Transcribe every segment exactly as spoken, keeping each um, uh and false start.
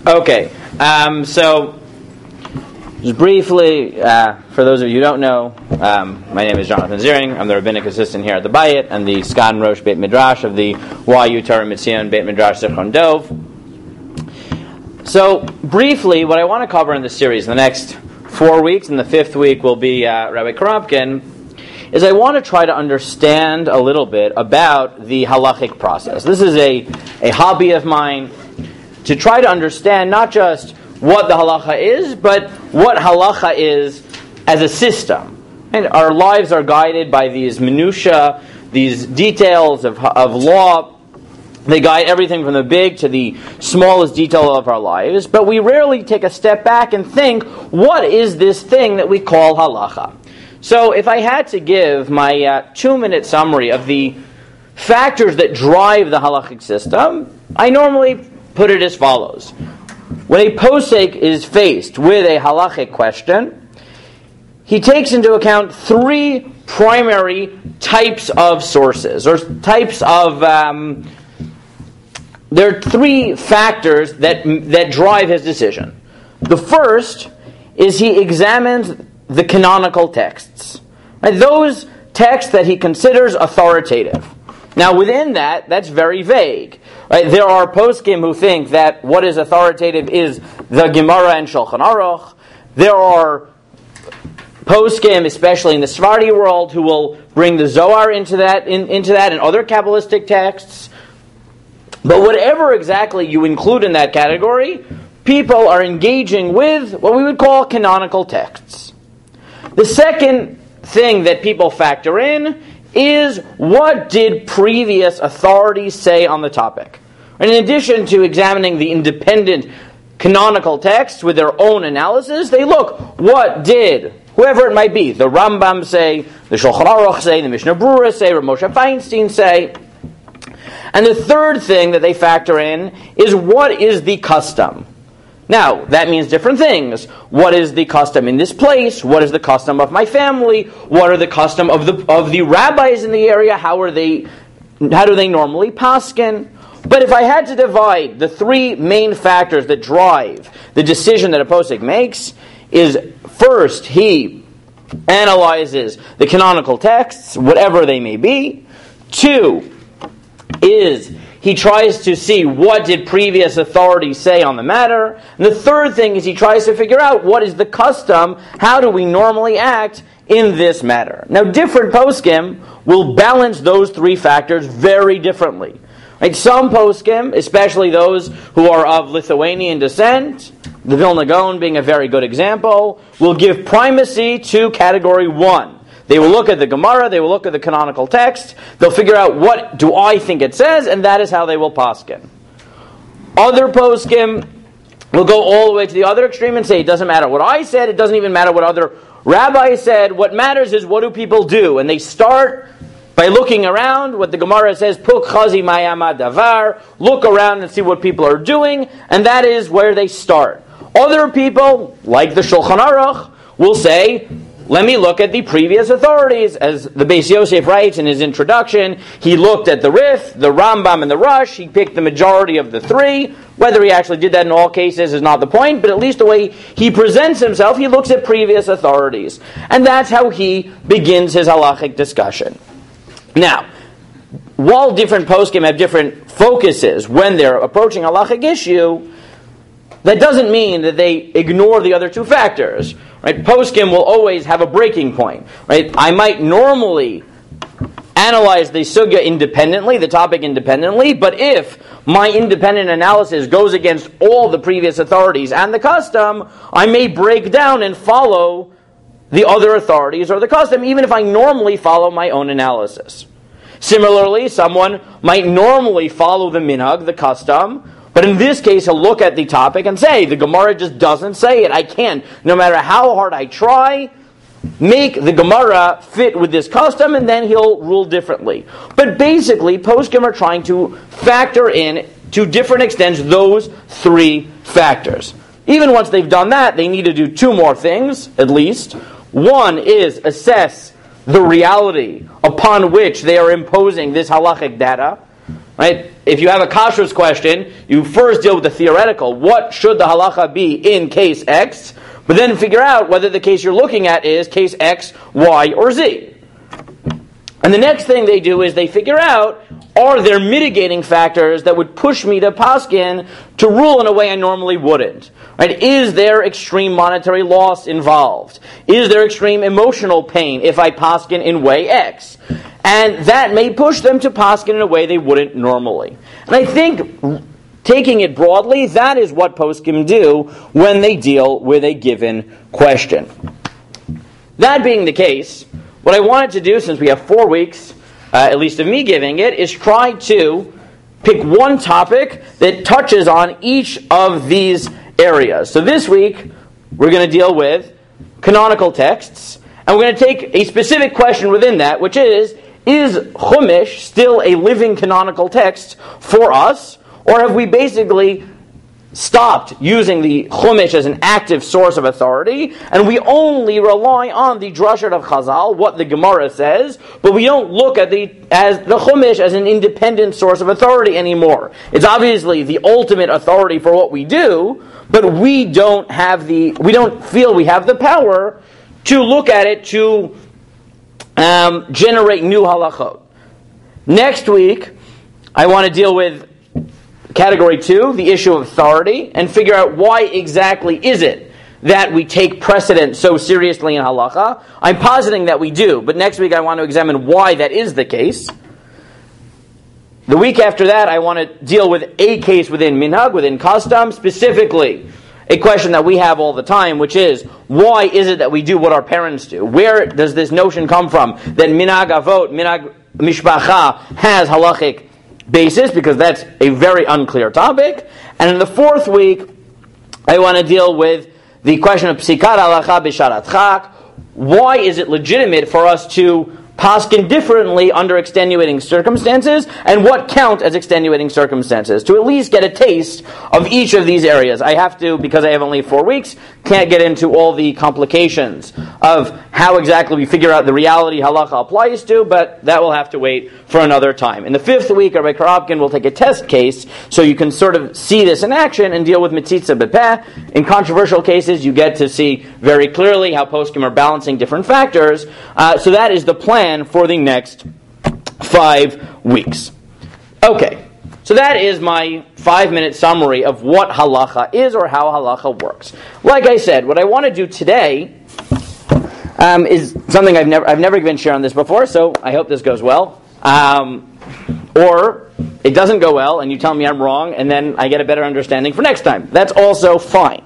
Okay, um, so just briefly, uh, for those of you who don't know, um, my name is Jonathan Ziering. I'm the rabbinic assistant here at the Bayit and the Sgan Rosh Beit Midrash of the Y U Torah Mitzion Beit Midrash Zichron Dov. So, briefly, what I want to cover in this series, the next four weeks, and the fifth week will be uh, Rabbi Karupkin, is I want to try to understand a little bit about the halachic process. This is a, a hobby of mine, to try to understand not just what the halacha is, but what halacha is as a system. And our lives are guided by these minutiae, these details of, of law. They guide everything from the big to the smallest detail of our lives, but we rarely take a step back and think, what is this thing that we call halacha? So if I had to give my uh, two-minute summary of the factors that drive the halachic system, I normally put it as follows. When a posek is faced with a halachic question, he takes into account three primary types of sources, or types of... Um, There are three factors that that drive his decision. The first is he examines the canonical texts. Right? Those texts that he considers authoritative. Now within that, that's very vague. Right? There are poskim who think that what is authoritative is the Gemara and Shulchan Aruch. There are poskim, especially in the Sephardi world, who will bring the Zohar into that, in, into that and other Kabbalistic texts. But whatever exactly you include in that category, people are engaging with what we would call canonical texts. The second thing that people factor in is, what did previous authorities say on the topic? And in addition to examining the independent canonical texts with their own analysis, they look, what did whoever it might be, the Rambam say, the Shulchan Aruch say, the Mishnah Berurah say, Rav Moshe Feinstein say. And the third thing that they factor in is, what is the custom? Now, that means different things. What is the custom in this place? What is the custom of my family? What are the custom of the of the rabbis in the area? How are they? How do they normally paskin? But if I had to divide the three main factors that drive the decision that a posek makes, is first he analyzes the canonical texts, whatever they may be. Two is he tries to see what did previous authorities say on the matter. And the third thing is he tries to figure out what is the custom, how do we normally act in this matter. Now different poskim will balance those three factors very differently. Right? Some poskim, especially those who are of Lithuanian descent, the Vilna Gaon being a very good example, will give primacy to category one. They will look at the Gemara, they will look at the canonical text, they'll figure out what do I think it says, and that is how they will paskin. Other poskim will go all the way to the other extreme and say, it doesn't matter what I said, it doesn't even matter what other rabbis said, what matters is what do people do. And they start by looking around, what the Gemara says, Puk chazi mayama davar, look around and see what people are doing, and that is where they start. Other people, like the Shulchan Aruch, will say, let me look at the previous authorities. As the Beis Yosef writes in his introduction, he looked at the Rif, the Rambam, and the Rush. He picked the majority of the three. Whether he actually did that in all cases is not the point, but at least the way he presents himself, he looks at previous authorities. And that's how he begins his halachic discussion. Now, while different poskim have different focuses when they're approaching a halachic issue, that doesn't mean that they ignore the other two factors. Right? Poskim will always have a breaking point. Right? I might normally analyze the sugya independently, the topic independently, but if my independent analysis goes against all the previous authorities and the custom, I may break down and follow the other authorities or the custom, even if I normally follow my own analysis. Similarly, someone might normally follow the minhag, the custom, but in this case, he'll look at the topic and say, the Gemara just doesn't say it. I can't, no matter how hard I try, make the Gemara fit with this custom, and then he'll rule differently. But basically, poskim are trying to factor in, to different extents, those three factors. Even once they've done that, they need to do two more things, at least. One is assess the reality upon which they are imposing this halachic data. Right? if you have a kashrus question, you first deal with the theoretical. What should the halacha be in case X? But then figure out whether the case you're looking at is case X, Y, or Z. And the next thing they do is they figure out, are there mitigating factors that would push me to paskin to rule in a way I normally wouldn't? Right? Is there extreme monetary loss involved? Is there extreme emotional pain if I paskin in way X? And that may push them to paskin in a way they wouldn't normally. And I think, taking it broadly, that is what poskim do when they deal with a given question. That being the case, what I wanted to do, since we have four weeks, uh, at least of me giving it, is try to pick one topic that touches on each of these areas. So this week, we're going to deal with canonical texts, and we're going to take a specific question within that, which is, is Chumash still a living canonical text for us, or have we basically stopped using the Chumash as an active source of authority, and we only rely on the drashat of Chazal, what the Gemara says, but we don't look at the as the Chumash as an independent source of authority anymore. It's obviously the ultimate authority for what we do, but we don't have the we don't feel we have the power to look at it to um, generate new halachot. Next week, I want to deal with category two, the issue of authority, and figure out why exactly is it that we take precedent so seriously in halacha. I'm positing that we do, but next week I want to examine why that is the case. The week after that, I want to deal with a case within minhag, within custom, specifically a question that we have all the time, which is, why is it that we do what our parents do? Where does this notion come from that minhag avot, minhag mishpacha has halachic basis, because that's a very unclear topic. And in the fourth week, I want to deal with the question of psikat halacha b'sharat chak. Why is it legitimate for us to paskin differently under extenuating circumstances, and what count as extenuating circumstances, to at least get a taste of each of these areas. I have to, because I have only four weeks, can't get into all the complications of how exactly we figure out the reality halacha applies to, but that will have to wait for another time. In the fifth week, Rabbi Karabkin will take a test case, so you can sort of see this in action and deal with mitzitza b'peh. In controversial cases, you get to see very clearly how poskim are balancing different factors. Uh, so that is the plan for the next five weeks. Okay, so that is my five-minute summary of what halacha is, or how halacha works. Like I said, what I want to do today um, is something I've never I've never given share on this before, so I hope this goes well. Um, or it doesn't go well, and you tell me I'm wrong, and then I get a better understanding for next time. That's also fine.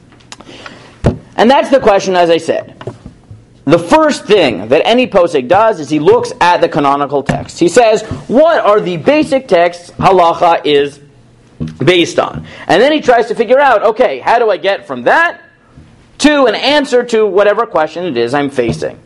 And that's the question, as I said. The first thing that any posek does is he looks at the canonical text. He says, what are the basic texts halacha is based on? And then he tries to figure out, okay, how do I get from that to an answer to whatever question it is I'm facing?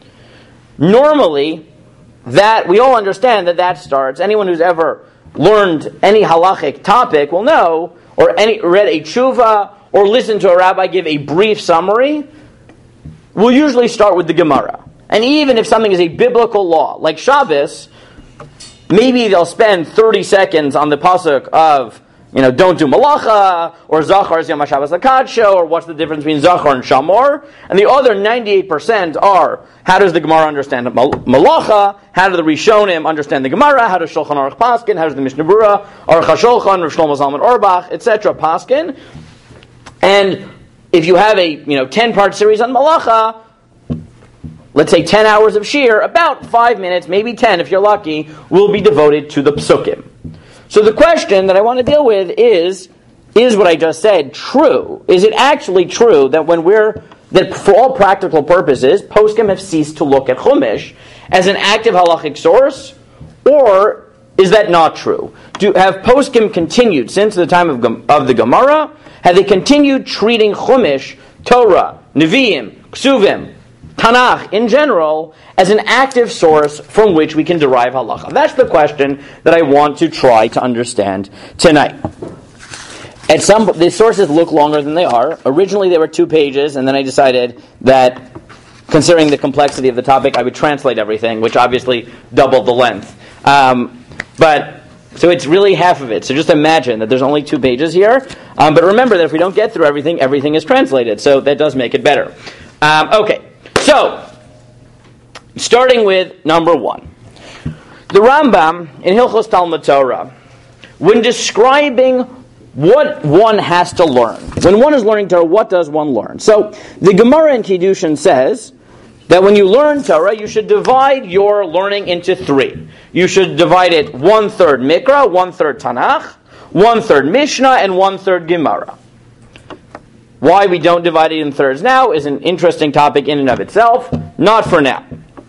Normally, that we all understand that that starts, anyone who's ever learned any halachic topic will know, or any read a tshuva, or listened to a rabbi give a brief summary, we'll usually start with the Gemara. And even if something is a biblical law, like Shabbos, maybe they'll spend thirty seconds on the pasuk of, you know, don't do malacha, or Zachar is Yom HaShabbos HaKadsho, or what's the difference between Zachar and Shamor. And the other ninety-eight percent are, how does the Gemara understand malacha? How do the Rishonim understand the Gemara? How does Shulchan Aruch paskin? How does the Mishnah Berurah, Aruch HaShulchan, Rav Shlomo Zalman Auerbach, et cetera paskin? And if you have a you know ten-part series on malacha, let's say ten hours of shir, about five minutes, maybe ten if you're lucky, will be devoted to the psukim. So the question that I want to deal with is, is what I just said true? Is it actually true that when we're, that for all practical purposes, poskim have ceased to look at Chumash as an active halachic source, or is that not true? Do have poskim continued since the time of, of the Gemara? Have they continued treating Chumash, Torah, Nevi'im, Ksuvim, Tanakh in general as an active source from which we can derive halacha? That's the question that I want to try to understand tonight. At some, the sources look longer than they are. Originally they were two pages, and then I decided that, considering the complexity of the topic, I would translate everything, which obviously doubled the length. Um, but So it's really half of it. So just imagine that there's only two pages here. Um, but remember that if we don't get through everything, everything is translated. So that does make it better. Um, okay, so starting with number one. The Rambam in Hilchos Talmud Torah, when describing what one has to learn, when one is learning Torah, what does one learn? So the Gemara in Kiddushin says that when you learn Torah, you should divide your learning into three. You should divide it one-third Mikra, one-third Tanakh, one-third Mishnah, and one-third Gemara. Why we don't divide it in thirds now is an interesting topic in and of itself. Not for now.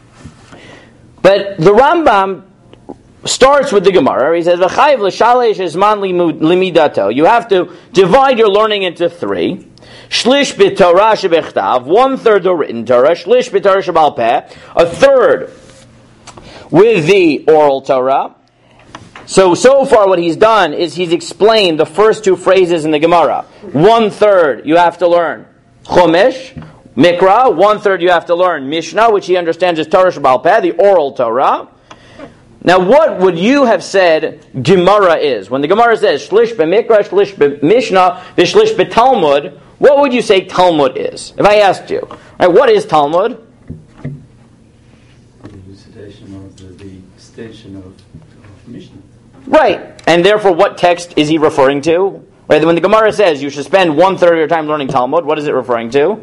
But the Rambam starts with the Gemara. He says, "V'chayiv l'shalesh zman limidato." You have to divide your learning into three. Shlish b'Torah shebechtav, one third the written Torah. Shlish b'Torah shebal peh, a third with the oral Torah. So, so far what he's done is he's explained the first two phrases in the Gemara. One third you have to learn Chumash, Mikra. One third you have to learn Mishnah, which he understands as Torah shebal peh, the oral Torah. Now, what would you have said Gemara is? When the Gemara says Shlish b'Mikra, Shlish b'Mishnah, Shlish b'Talmud, what would you say Talmud is? If I asked you, right, what is Talmud? The elucidation of the, the extension of, of Mishnah. Right, and therefore, what text is he referring to? Right, when the Gemara says you should spend one third of your time learning Talmud, what is it referring to?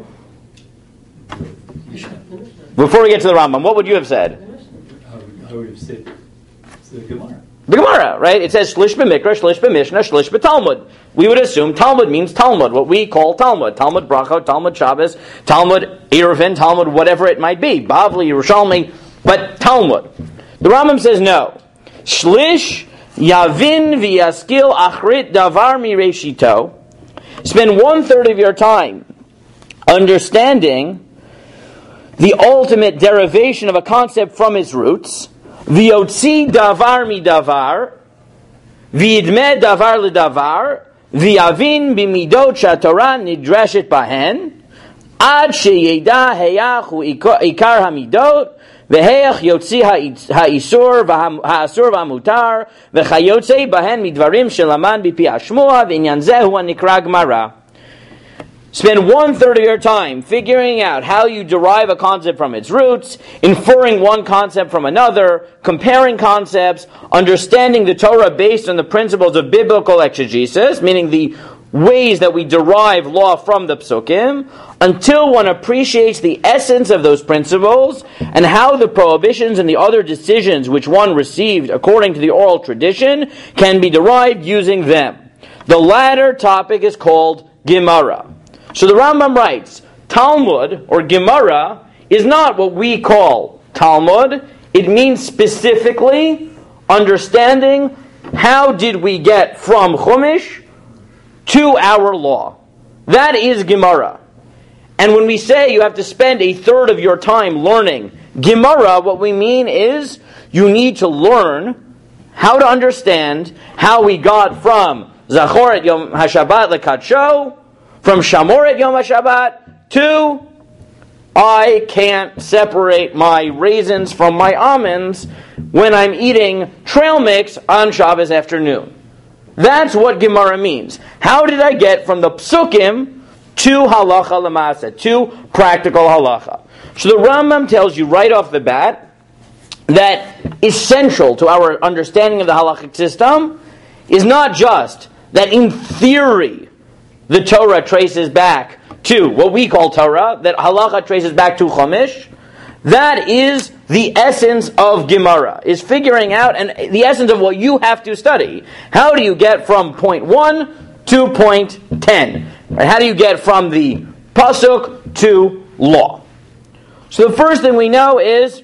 Mishnah. Before we get to the Rambam, what would you have said? I would, I would have said it's the Gemara. The Gemara, right? It says Shlish b'Mikra, Shlish b'Mishnah, Shlish b'Talmud. We would assume Talmud means Talmud, what we call Talmud. Talmud Bracha, Talmud Shabbos, Talmud Eruvin, Talmud whatever it might be. Bavli, Yerushalmi, but Talmud. The Rambam says no. Shlish Yavin v'Yaskil Achrit Davar Mireshito. Spend one third of your time understanding the ultimate derivation of a concept from its roots. V'yotzi davar mi davar, v'yidmeh davar ledavar, v'yavin b'midot sh'atorah nidreshet bahen, ad sheyeda heyach hu ikar hamidot, v'heyach yotzi ha'isur v'ha'asur v'hamutar, v'chayotzi bahen midvarim shelaman b'pi hashmua, v'inyan zeh hu ha'nikra Gemara. Spend one third of your time figuring out how you derive a concept from its roots, inferring one concept from another, comparing concepts, understanding the Torah based on the principles of biblical exegesis, meaning the ways that we derive law from the psukim, until one appreciates the essence of those principles and how the prohibitions and the other decisions which one received according to the oral tradition can be derived using them. The latter topic is called Gemara. So the Rambam writes, Talmud, or Gemara, is not what we call Talmud. It means specifically understanding how did we get from Chumash to our law. That is Gemara. And when we say you have to spend a third of your time learning Gemara, what we mean is you need to learn how to understand how we got from Zachoret Yom HaShabbat Lekadsho, from Shamoret Yom HaShabbat to I can't separate my raisins from my almonds when I'm eating trail mix on Shabbos afternoon. That's what Gemara means. How did I get from the psukim to halacha lamasa, to practical halacha? So the Rambam tells you right off the bat that essential to our understanding of the halachic system is not just that in theory the Torah traces back to what we call Torah, that halacha traces back to Chumash. That is the essence of Gemara, is figuring out, and the essence of what you have to study. How do you get from point one to point ten? Right? How do you get from the pasuk to law? So the first thing we know is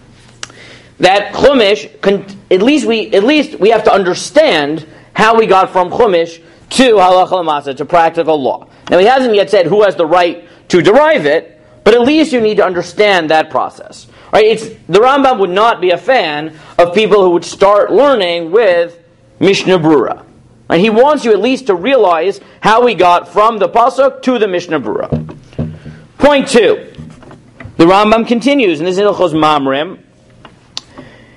that Chumash, at least we at least we have to understand how we got from Chumash to halacha l'masa, to practical law. Now he hasn't yet said who has the right to derive it, but at least you need to understand that process. Right? It's, the Rambam would not be a fan of people who would start learning with Mishnah Brura. Right? He wants you at least to realize how we got from the pasuk to the Mishnah Brura. Point two. The Rambam continues, and this is Hilchos Mamrim.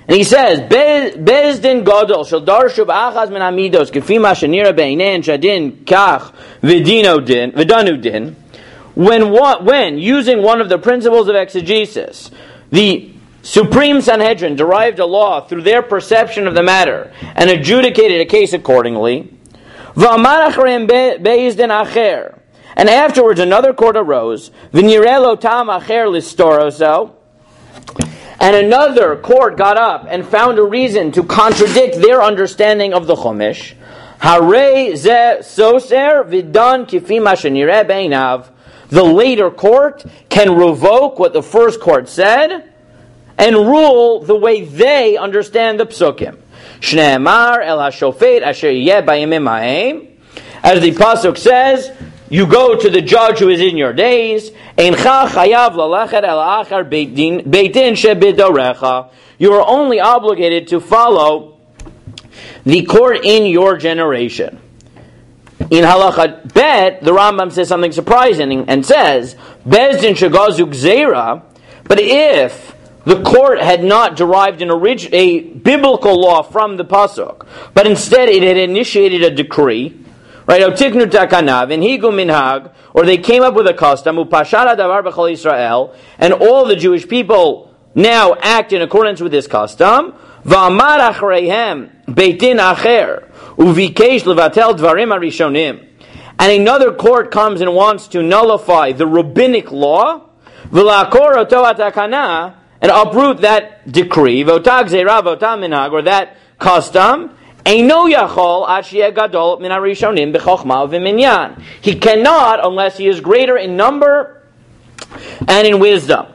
And he says, Bezdin Gadol shel darshu b'achaz min hamidos kefi ma shenira be'einen shadin kach v'dino din v'danu din. When when using one of the principles of exegesis, the Supreme Sanhedrin derived a law through their perception of the matter and adjudicated a case accordingly. V'amar acharem bezdin acher. And afterwards another court arose, v'nirelo tam acher listoroso, and another court got up and found a reason to contradict their understanding of the Chumash. Harei ze soser v'dan kifi ma shenireh beinav. The later court can revoke what the first court said and rule the way they understand the psukim. Shne'emar el hashofet asher yeh bayimim ha'em. As the pasuk says, you go to the judge who is in your days. Eincha chayav lalachet el achar beitin shebidorecha. You are only obligated to follow the court in your generation. In halacha bet, the Rambam says something surprising and says, Bezdin shegazuk zera. But if the court had not derived an orig- a biblical law from the pasuk, but instead it had initiated a decree, right? Otiknu takanav and higu minhag, or they came up with a custom, upashara davar b'chol Yisrael, and all the Jewish people now act in accordance with this custom. V'amar achreihem beitin acher uvikesh levatel dvarim harishonim, and another court comes and wants to nullify the rabbinic law, v'lakor oto atakana, and uproot that decree, v'otag zeira v'otag minhag, or that custom. Eino yachol ad sheyeh gadol min harishonim b'chochma v'minyan. He cannot unless he is greater in number and in wisdom.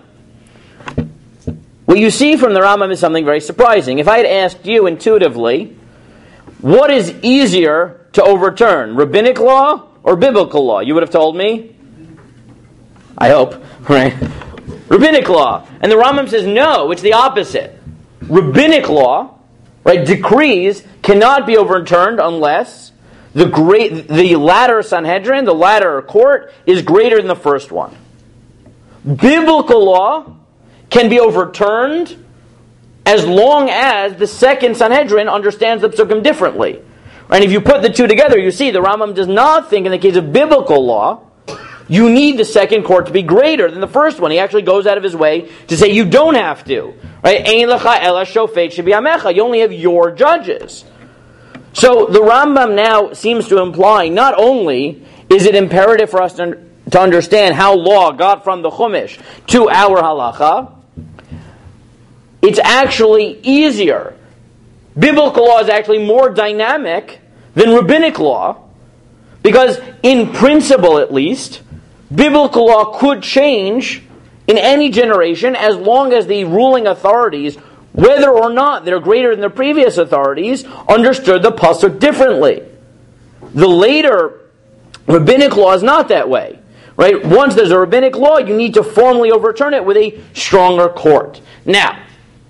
What you see from the Rambam is something very surprising. If I had asked you intuitively, what is easier to overturn, rabbinic law or biblical law? You would have told me? I hope, right? Rabbinic law. And the Rambam says no, it's the opposite. Rabbinic law, right, decrees cannot be overturned unless the great, the latter Sanhedrin, the latter court, is greater than the first one. Biblical law can be overturned as long as the second Sanhedrin understands the psukim differently. And if you put the two together, you see the Rambam does not think in the case of biblical law, you need the second court to be greater than the first one. He actually goes out of his way to say you don't have to. Right? Ein lecha ela shofet shebiyamecha. You only have your judges. So the Rambam now seems to imply not only is it imperative for us to, to understand how law got from the Chumash to our halacha, it's actually easier. Biblical law is actually more dynamic than rabbinic law, because in principle at least, biblical law could change in any generation as long as the ruling authorities, whether or not they're greater than the previous authorities, understood the pasuk differently. The later rabbinic law is not that way. Right? Once there's a rabbinic law, you need to formally overturn it with a stronger court. Now,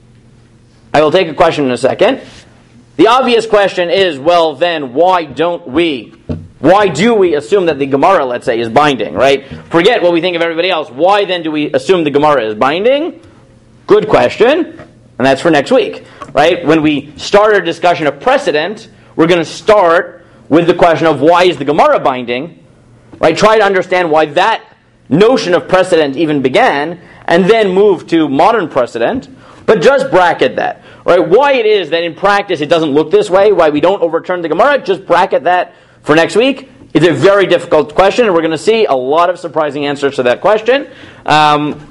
I will take a question in a second. The obvious question is, well then, why don't we, why do we assume that the Gemara, let's say, is binding, right? Forget what we think of everybody else. Why then do we assume the Gemara is binding? Good question, and that's for next week, right? When we start our discussion of precedent, we're going to start with the question of why is the Gemara binding, right? Try to understand why that notion of precedent even began, and then move to modern precedent. But just bracket that, right? Why it is that in practice it doesn't look this way, why we don't overturn the Gemara, just bracket that for next week. It's a very difficult question, and we're going to see a lot of surprising answers to that question. Um,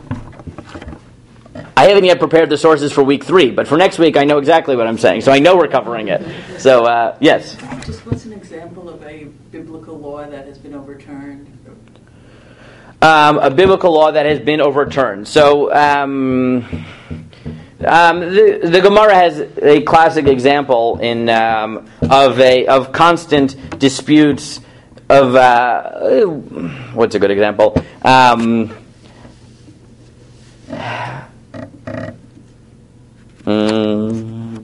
I haven't yet prepared the sources for week three, but for next week I know exactly what I'm saying, so I know we're covering it. So, uh, yes? Just what's an example of a biblical law that has been overturned? Um, a biblical law that has been overturned. So, um... Um, the, the Gemara has a classic example in um, of a of constant disputes of uh, what's a good example? Um, mm,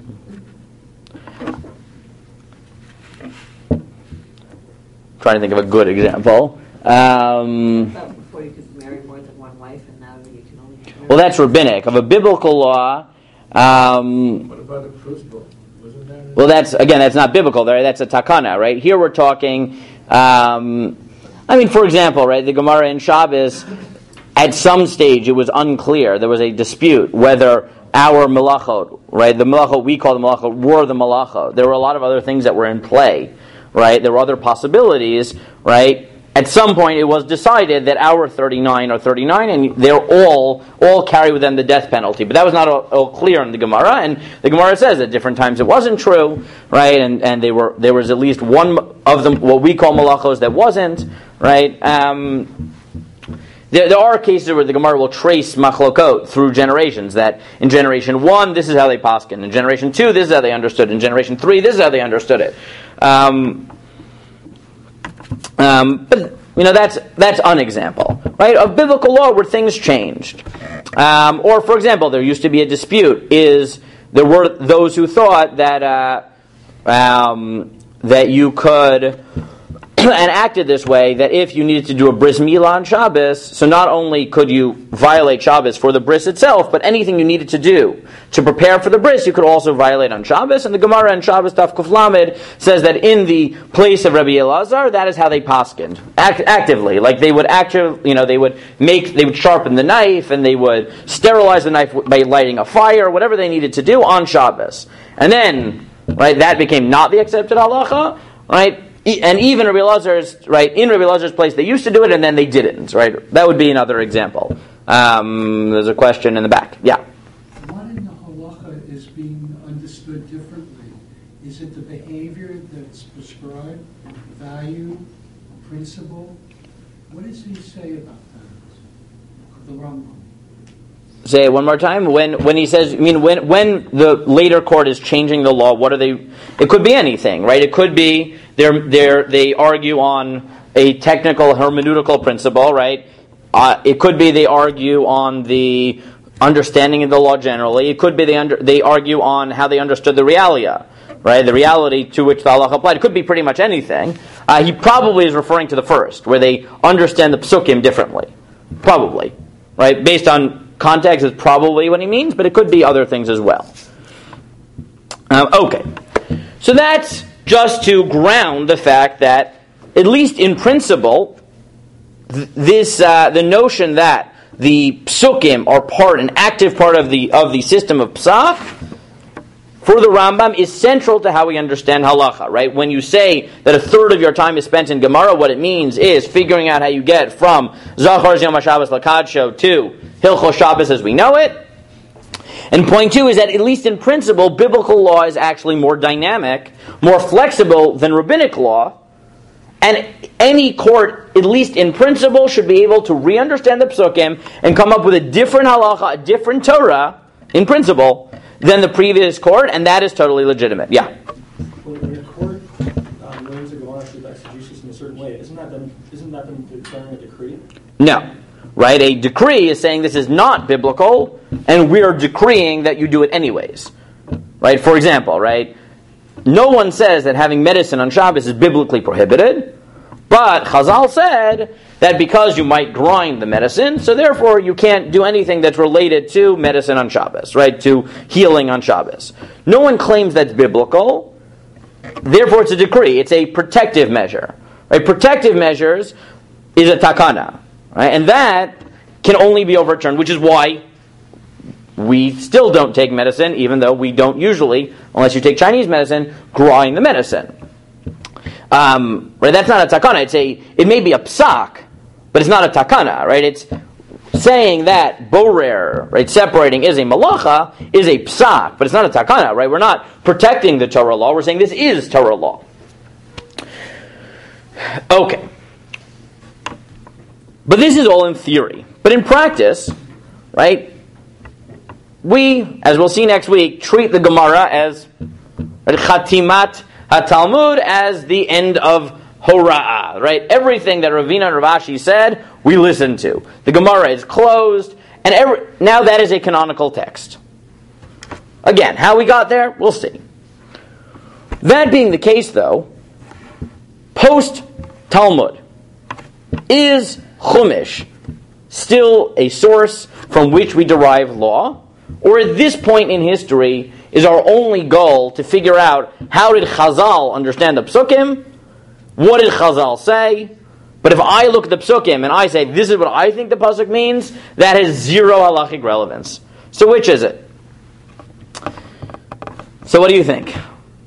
trying to think of a good example. Um, Before you could marry more than one wife, and now you can only. Well, that's rabbinic. Of a biblical law, Um, what about a crucible? Wasn't that well, that's again, that's not biblical. There, that's a takana, right? Here we're talking. Um, I mean, for example, right, the Gemara in Shabbos, at some stage it was unclear. There was a dispute whether our malachot, right, the malachot we call the malachot, were the malachot. There were a lot of other things that were in play, right? There were other possibilities, right? At some point, it was decided that our thirty-nine are thirty-nine, and they're all all carry with them the death penalty. But that was not all, all clear in the Gemara, and the Gemara says at different times it wasn't true, right? And and they were there was at least one of them, what we call malachos, that wasn't, right? Um, there, there are cases where the Gemara will trace machlokot through generations. That in generation one, this is how they paskin. In generation two, this is how they understood. In generation three, this is how they understood it. Um, Um, but you know that's that's an example, right, of biblical law where things changed. Um, or, for example, there used to be a dispute. Is there were those who thought that uh, um, that you could and acted this way, that if you needed to do a bris milah on Shabbos, so not only could you violate Shabbos for the bris itself, but anything you needed to do to prepare for the bris, you could also violate on Shabbos. And the Gemara in Shabbos Daf Kuf Lamed says that in the place of Rabbi Elazar, that is how they paskined Act- actively. Like they would actually, you know, they would make, they would sharpen the knife, and they would sterilize the knife by lighting a fire, whatever they needed to do on Shabbos. And then, right, that became not the accepted halacha, right? And even Rabbi Elazar's, right, in Rabbi Elazar's place, they used to do it, and then they didn't, right? That would be another example. Um, there's a question in the back. Yeah. What in the halacha is being understood differently? Is it the behavior that's prescribed, value, principle? What does he say about that? The Rambam. Say it one more time. When when he says, I mean, when when the later court is changing the law, what are they? It could be anything, right? It could be they're they they argue on a technical hermeneutical principle, right? Uh, it could be they argue on the understanding of the law generally. It could be they under, they argue on how they understood the realia, right? The reality to which the halacha applied. It could be pretty much anything. Uh, he probably is referring to the first, where they understand the psukim differently, probably, right? Based on context is probably what he means, but it could be other things as well. Um, okay. So that's just to ground the fact that, at least in principle, th- this uh, the notion that the psukim are part, an active part of the of the system of psak, for the Rambam, is central to how we understand halacha, right? When you say that a third of your time is spent in Gemara, what it means is figuring out how you get from Zachar Yom HaShabbos Lakadsho to Hilchos Shabbos as we know it. And point two is that, at least in principle, biblical law is actually more dynamic, more flexible than rabbinic law. And any court, at least in principle, should be able to re-understand the psukim and come up with a different halacha, a different Torah, in principle, than the previous court, and that is totally legitimate. Yeah? When when a court um, learns a Gemara through exegesis in a certain way, isn't that them, isn't that them declaring a decree? No. Right? A decree is saying this is not biblical, and we are decreeing that you do it anyways. Right? For example, right? No one says that having medicine on Shabbos is biblically prohibited, but Chazal said that because you might grind the medicine, so therefore you can't do anything that's related to medicine on Shabbos, right? To healing on Shabbos. No one claims that's biblical, therefore it's a decree. It's a protective measure. Right? Protective measures is a takana, right? And that can only be overturned, which is why we still don't take medicine, even though we don't usually, unless you take Chinese medicine, grind the medicine. Um, right? That's not a takana. It's a. It may be a psak, but it's not a takana, right? It's saying that borer, right, separating is a malacha, is a psak, but it's not a takana, right? We're not protecting the Torah law. We're saying this is Torah law. Okay. But this is all in theory. But in practice, right, we, as we'll see next week, treat the Gemara as Chatimat HaTalmud, as the end of Hora'ah, right? Everything that Ravina and Rav Ashi said, we listen to. The Gemara is closed, and every, now that is a canonical text. Again, how we got there, we'll see. That being the case, though, post-Talmud, is Chumash still a source from which we derive law? Or at this point in history, is our only goal to figure out how did Chazal understand the Psukim? What did Chazal say? But if I look at the Psukim and I say, this is what I think the Pasuk means, that has zero halachic relevance. So which is it? So what do you think?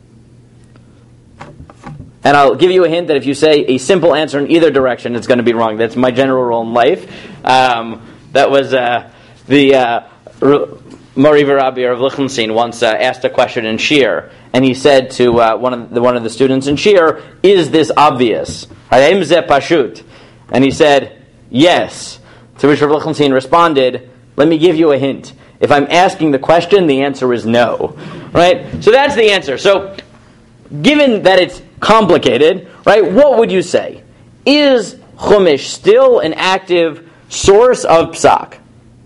And I'll give you a hint that if you say a simple answer in either direction, it's going to be wrong. That's my general rule in life. Um, that was uh, the uh, Mori V'Rabbi of Lichtenstein once uh, asked a question in Shir, and he said to uh, one of the one of the students in Shir, "Is this obvious? Hayem ze pashut?" And he said, "Yes." To which Rav Lichtenstein responded, "Let me give you a hint. If I'm asking the question, the answer is no." Right? So that's the answer. So, given that it's complicated, right, what would you say? Is Chumash still an active source of psak?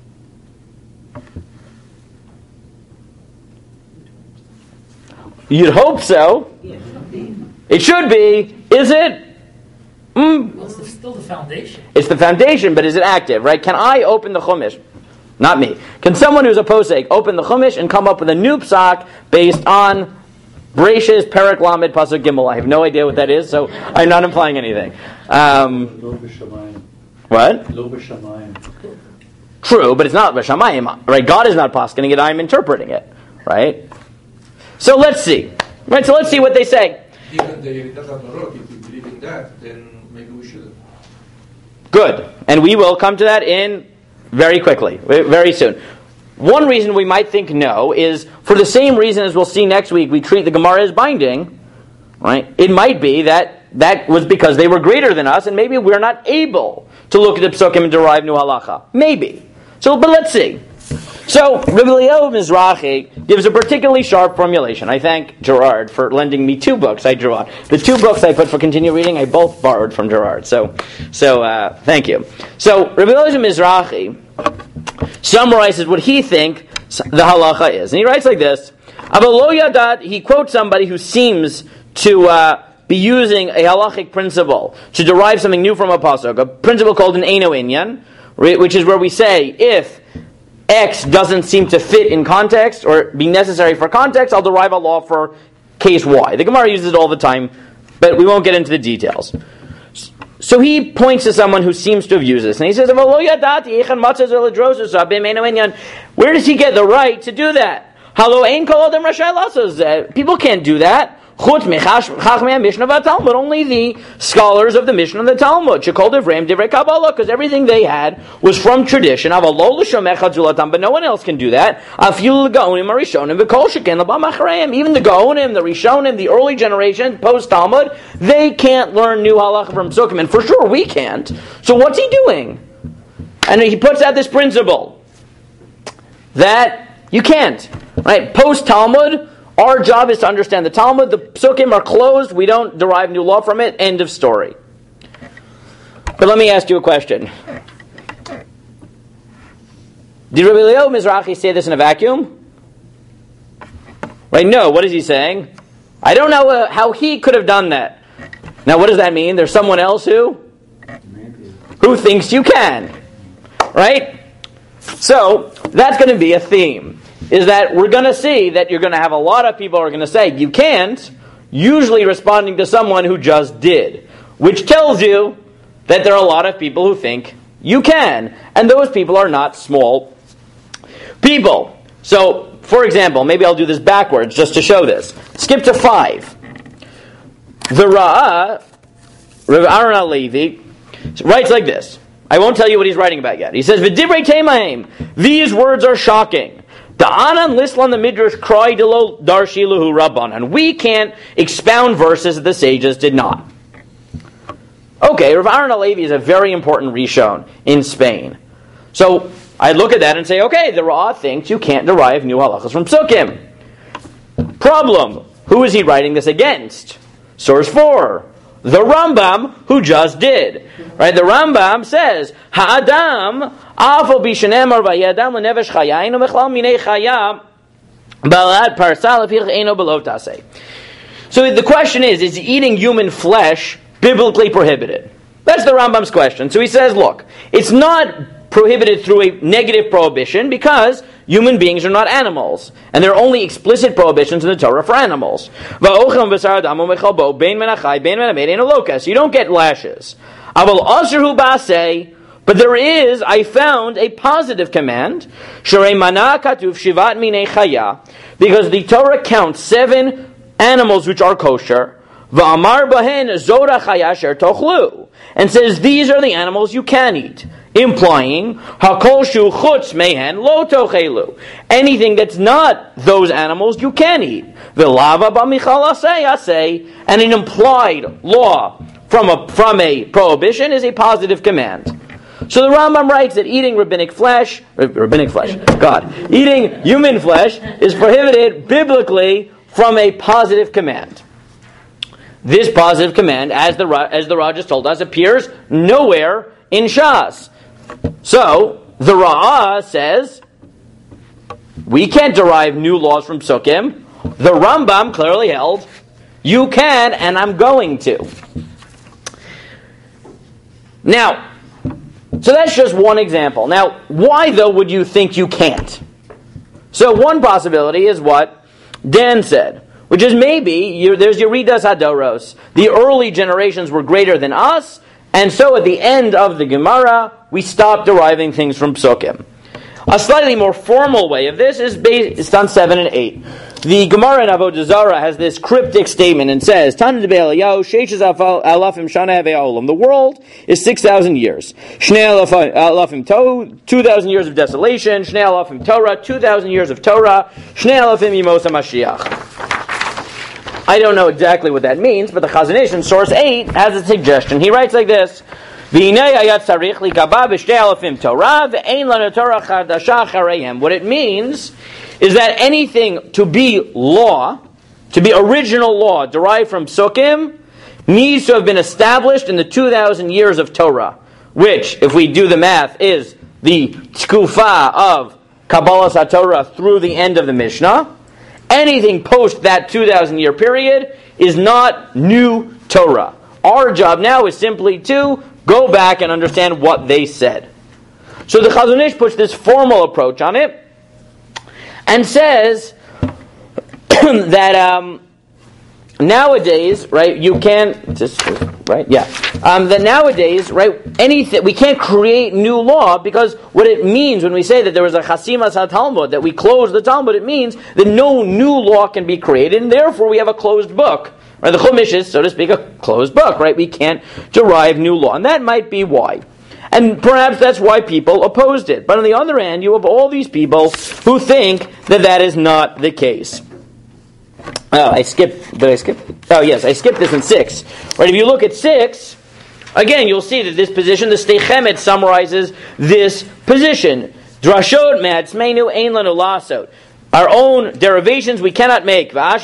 You'd hope so. It should be. Is it? Mm. Well, it's still the foundation. It's the foundation, but is it active, right? Can I open the Chumash? Not me. Can someone who's a posek open the Chumash and come up with a new psak based on Breishis, Perek Lamed, Pasuk Gimel? I have no idea what that is, so I'm not implying anything. Um, Lo b'shamayim. what? Lo b'shamayim. True, but it's not b'shamayim, right? God is not poskening it, I'm interpreting it, right? So let's see. Right, so let's see what they say. Even the Yeridat HaNorot, if we believe in that, then maybe we should. Good. And we will come to that in very quickly, very soon. One reason we might think no is for the same reason as we'll see next week, we treat the Gemara as binding, right? It might be that that was because they were greater than us, and maybe we're not able to look at the Psukim and derive new halacha. Maybe. So, but let's see. So, Rabbi Eliyahu Mizrahi gives a particularly sharp formulation. I thank Gerard for lending me two books I drew on. The two books I put for continue reading, I both borrowed from Gerard. So, so uh, thank you. So, Rabbi Eliyahu Mizrahi summarizes what he thinks the halacha is. And he writes like this, Avalo Yadat, he quotes somebody who seems to uh, be using a halachic principle to derive something new from a pasuk, a principle called an Eino Inyan, which is where we say, if X doesn't seem to fit in context or be necessary for context, I'll derive a law for case Y. The Gemara uses it all the time, but we won't get into the details. So he points to someone who seems to have used this, and he says, where does he get the right to do that? People can't do that. But only the scholars of the Mishnah and the Talmud, because everything they had was from tradition. But no one else can do that. Even the Gaonim, the Rishonim, the early generation, post-Talmud, they can't learn new halacha from Psukim, and for sure we can't. So what's he doing? And he puts out this principle that you can't. Right? Post-Talmud, our job is to understand the Talmud. The Psukim are closed. We don't derive new law from it. End of story. But let me ask you a question. Did Rabbi Eliyahu Mizrahi say this in a vacuum? Right? No. What is he saying? I don't know uh, how he could have done that. Now, what does that mean? There's someone else who? Who thinks you can. Right? So, that's going to be a theme. Is that we're going to see that you're going to have a lot of people who are going to say, you can't, usually responding to someone who just did. Which tells you that there are a lot of people who think you can. And those people are not small people. So, for example, maybe I'll do this backwards just to show this. Skip to five. The Ra'ah, Rav Aaron HaLevi, writes like this. I won't tell you what he's writing about yet. He says, V'divrei teimaim, these words are shocking. Da'anan lislan the midrash cry delo darshi luhu rabbanan. We can't expound verses that the sages did not. Okay, Rav Aaron HaLevi is a very important Rishon in Spain. So I look at that and say, okay, the Ra'ah thinks you can't derive new halachas from Psukim. Problem: who is he writing this against? Source four. The Rambam, who just did. Right? The Rambam says, Ha'adam, afo bishanemar vayadam lenevesh chayayin umechlal minei chaya balad parsal afich eino below taseh. So the question is, is eating human flesh biblically prohibited? That's the Rambam's question. So he says, look, it's not prohibited through a negative prohibition because human beings are not animals. And there are only explicit prohibitions in the Torah for animals. So you don't get lashes. But there is, I found, a positive command. Because the Torah counts seven animals which are kosher. And says these are the animals you can eat. Implying anything that's not those animals you can eat. And an implied law from a, from a prohibition is a positive command. So the Rambam writes that eating rabbinic flesh, rabbinic flesh, God, eating human flesh is prohibited biblically from a positive command. This positive command, as the as the Raj just told us, appears nowhere in Shas. So the Ra'ah says we can't derive new laws from Sukkim. The Rambam clearly held you can, and I'm going to. Now, so that's just one example. Now, why though would you think you can't? So one possibility is what Dan said, which is maybe you, there's Yeridas Hadoros. The early generations were greater than us, and so at the end of the Gemara, we stopped deriving things from Psukim. A slightly more formal way of this is based on seven and eight. The Gemara in Avodah Zarah has this cryptic statement and says, "Tana de Be'eliyahu sheishes alafim shana ve'olam." The world is six thousand years. Shnei alafim to two thousand years of desolation. Shnei alafim Torah, two thousand years of Torah. Shnei alafim yimos HaMashiach. I don't know exactly what that means, but the Chazon Ish in source eight has a suggestion. He writes like this: What it means is that anything to be law, to be original law derived from Sukkim, needs to have been established in the two thousand years of Torah, which, if we do the math, is the tkufa of Kabbalas HaTorah through the end of the Mishnah. Anything post that two thousand year period is not new Torah. Our job now is simply to go back and understand what they said. So the Chazon Ish puts this formal approach on it and says that um, nowadays, right, you can just right, yeah, um, that nowadays, right, anything we can't create new law, because what it means when we say that there was a chasimas ha-Talmud, that we closed the Talmud, it means that no new law can be created, and therefore we have a closed book. Right, the Chumash is, so to speak, a closed book, right? We can't derive new law. And that might be why. And perhaps that's why people opposed it. But on the other hand, you have all these people who think that that is not the case. Oh, I skipped, did I skip? Oh, yes, I skipped this in six. Right, if you look at six, again, you'll see that this position, the Sdei Chemed summarizes this position. Drashot me'atzmeinu ein lanu lasot. Our own derivations we cannot make. Even if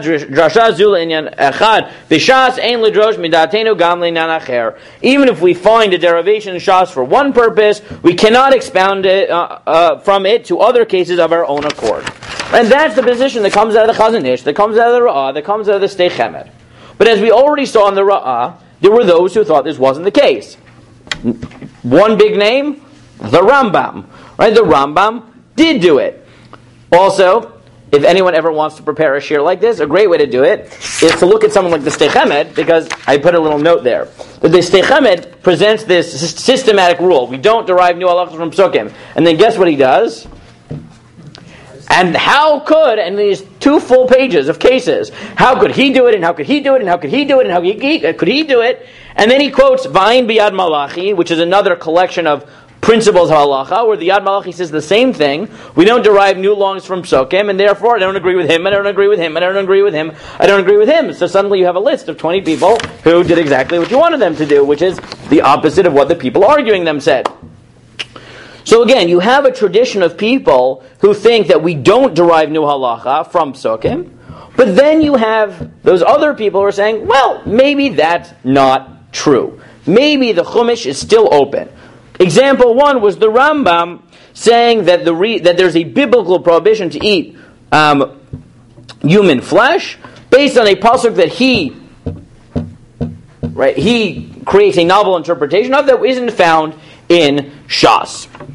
we find a derivation in Shas for one purpose, we cannot expound it uh, uh, from it to other cases of our own accord. And that's the position that comes out of the Chazon Ish, that comes out of the Ra'ah, that comes out of the Sdei Chemed. But as we already saw in the Ra'ah, there were those who thought this wasn't the case. One big name, the Rambam. Right? The Rambam did do it. Also, if anyone ever wants to prepare a shir like this, a great way to do it is to look at someone like the Sdei Chemed, because I put a little note there. That the Sdei Chemed presents this systematic rule. We don't derive new halachos from Psukim. And then guess what he does? And how could, and these two full pages of cases, how could he do it, and how could he do it, and how could he do it, and how could he, could he do it? And then he quotes Va'in B'Yad Malachi, which is another collection of principles of halacha, where the Yad Malachi says the same thing. We don't derive new laws from Psukim, and therefore I don't agree with him, I don't agree with him, I don't agree with him, I don't agree with him. So suddenly you have a list of twenty people who did exactly what you wanted them to do, which is the opposite of what the people arguing them said. So again, you have a tradition of people who think that we don't derive new halacha from Psukim, but then you have those other people who are saying, well, maybe that's not true. Maybe the Chumash is still open. Example one was the Rambam saying that the re, that there's a biblical prohibition to eat um, human flesh based on a pasuk that he right he creates a novel interpretation of that isn't found in Shas.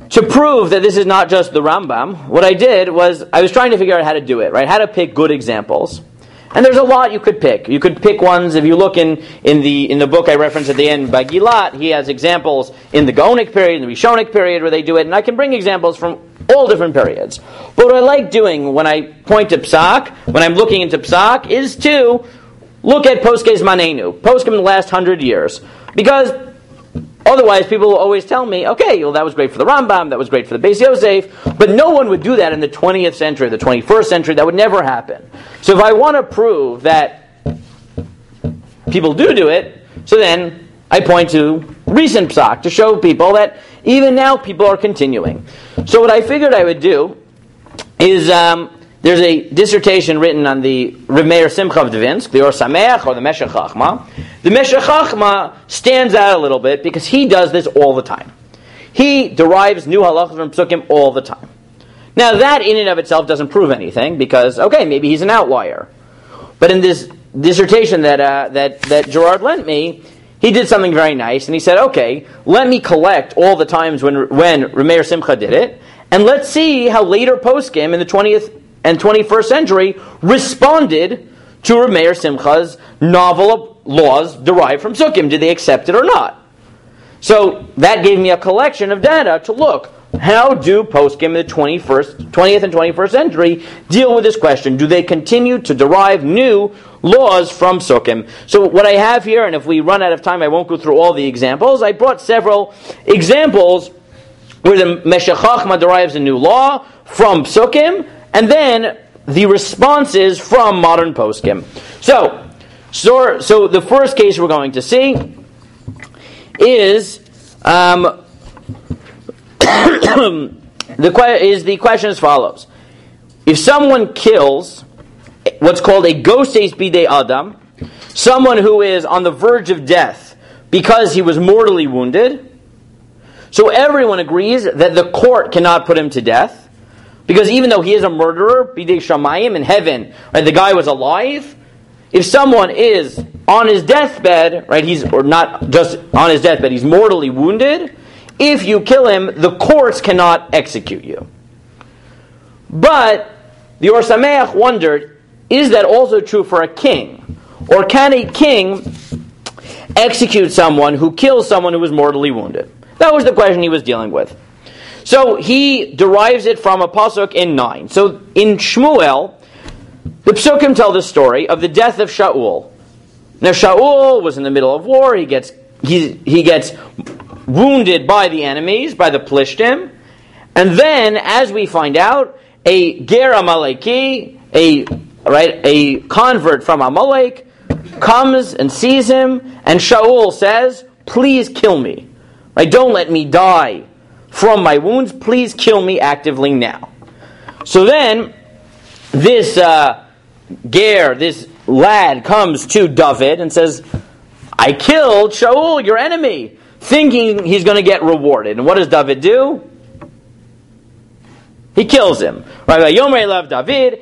to prove that this is not just the Rambam, what I did was I was trying to figure out how to do it, right? How to pick good examples. And there's a lot you could pick. You could pick ones, if you look in, in the in the book I referenced at the end by Gilat, he has examples in the Gaonic period, in the Rishonic period where they do it, and I can bring examples from all different periods. But what I like doing when I point to Psak, when I'm looking into Psak, is to look at Poskei Zmanenu, Poskim in the last hundred years. Because otherwise people will always tell me, okay, well that was great for the Rambam, that was great for the Beis Yosef, but no one would do that in the twentieth century, the twenty-first century, that would never happen. So if I want to prove that people do do it, so then I point to recent Psak to show people that even now people are continuing. So what I figured I would do is, um, there's a dissertation written on the Rav Meir Simcha of Dvinsk, the Or Sameach, or the Meshech Chachma. The Meshech Chachma stands out a little bit because he does this all the time. He derives new halachas from psukim all the time. Now that in and of itself doesn't prove anything because, okay, maybe he's an outlier. But in this dissertation that uh, that that Gerard lent me, he did something very nice, and he said, okay, let me collect all the times when when Rav Meir Simcha did it, and let's see how later poskim in the twentieth and twenty-first century responded to Rav Meir Simcha's novel laws derived from Sukkim. Did they accept it or not? So that gave me a collection of data to look. How do poskim in the twenty-first, twentieth and twenty-first century deal with this question? Do they continue to derive new laws from Sukkim? So what I have here, and if we run out of time I won't go through all the examples, I brought several examples where the Meshech Chachma derives a new law from Sukkim, and then the responses from modern poskim. So, so, so the first case we're going to see is um, the que- is the question as follows: if someone kills what's called a goses bidei adam, someone who is on the verge of death because he was mortally wounded, so everyone agrees that the court cannot put him to death. Because even though he is a murderer, bidei shamayim, in heaven, right, the guy was alive. If someone is on his deathbed, right, he's or not just on his deathbed, he's mortally wounded. If you kill him, the courts cannot execute you. But the Or Sameach wondered, is that also true for a king? Or can a king execute someone who kills someone who was mortally wounded? That was the question he was dealing with. So he derives it from a pasuk in nine. So in Shmuel, the psukim tell the story of the death of Shaul. Now Shaul was in the middle of war. He gets he he gets wounded by the enemies, by the Plishtim, and then, as we find out, a ger Amaleki, a right a convert from Amalek, comes and sees him, and Shaul says, "Please kill me. Right? Don't let me die from my wounds, please kill me actively now." So then, this uh, ger, this lad, comes to David and says, "I killed Shaul, your enemy," thinking he's going to get rewarded. And what does David do? He kills him. Right? Yomer love David.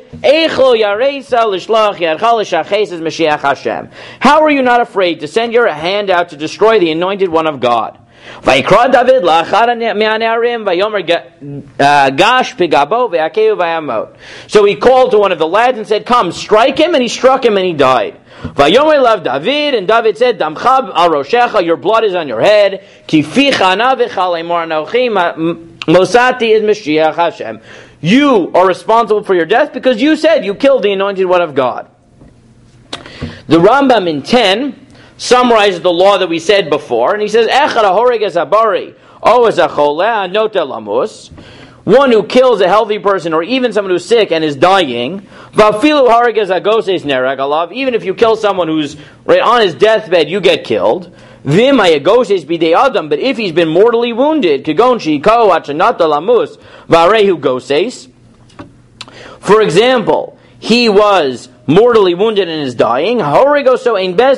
How are you not afraid to send your hand out to destroy the anointed one of God? Vayikra David la'achad me'ane'arim vayomer gash pigabo ve'akeu vayamot. So he called to one of the lads and said, "Come, strike him," and he struck him and he died. Vayomer lav David, and David said, "Damcha al roshecha, your blood is on your head. Ki ficha na v'cha le'mor anochi mosati is Mashiach Hashem." You are responsible for your death because you said you killed the anointed one of God. The Rambam in ten summarizes the law that we said before, and he says, "Echad ahoreg es habari, o es acholeh anota lamus." One who kills a healthy person, or even someone who's sick and is dying, v'afilu hareg es agoses nereg alav. Even if you kill someone who's right on his deathbed, you get killed. V'im hayagoses bidei adam. But if he's been mortally wounded, kagon shiko achanata lamus v'arehu goses. For example, he was mortally wounded and is dying. So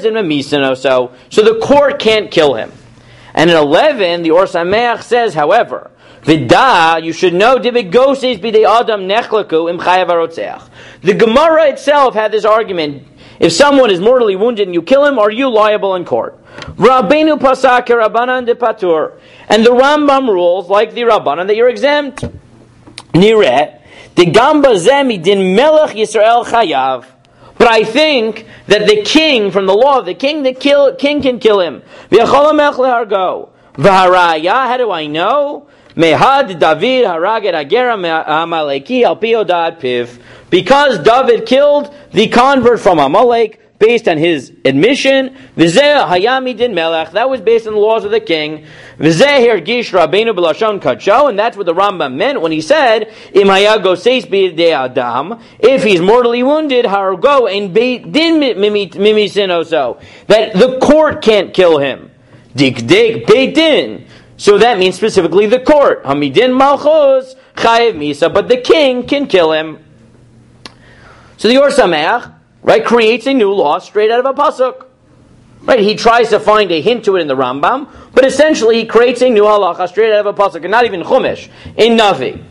the court can't kill him. And in eleven, the Or Sameach says, however, Vida, you should know, the Gemara itself had this argument If someone is mortally wounded and you kill him, are you liable in court? Rabbeinu pasak Rabbanan de patur. And the Rambam rules, like the Rabbanan, that you're exempt. Nireh, the gamba zemi din melech Yisrael chayav. But I think that the king, from the law of the king, the kill, king can kill him. V'yachol hamech lehargo. V'haraya, how do I know? Mehad David haraget agera Amaleki al pi hodad piv. Because David killed the convert from Amalek, based on his admission, V'zeh hayami din melech, that was based on the laws of the king. V'zeh hirgish Rabbeinu b'lashon kadsho, and that's what the Rambam meant when he said, Im hayago seis b'yedei adam, if he's mortally wounded, hargo and beit din mimisin oso, that the court can't kill him. Dik dik beit din. So that means specifically the court. Hamidin malchus chayev misa, but the king can kill him. So the Or Sameach, right, creates a new law straight out of a pasuk. Right, he tries to find a hint to it in the Rambam, but essentially he creates a new halacha straight out of a pasuk, and not even Chumash, in Navi.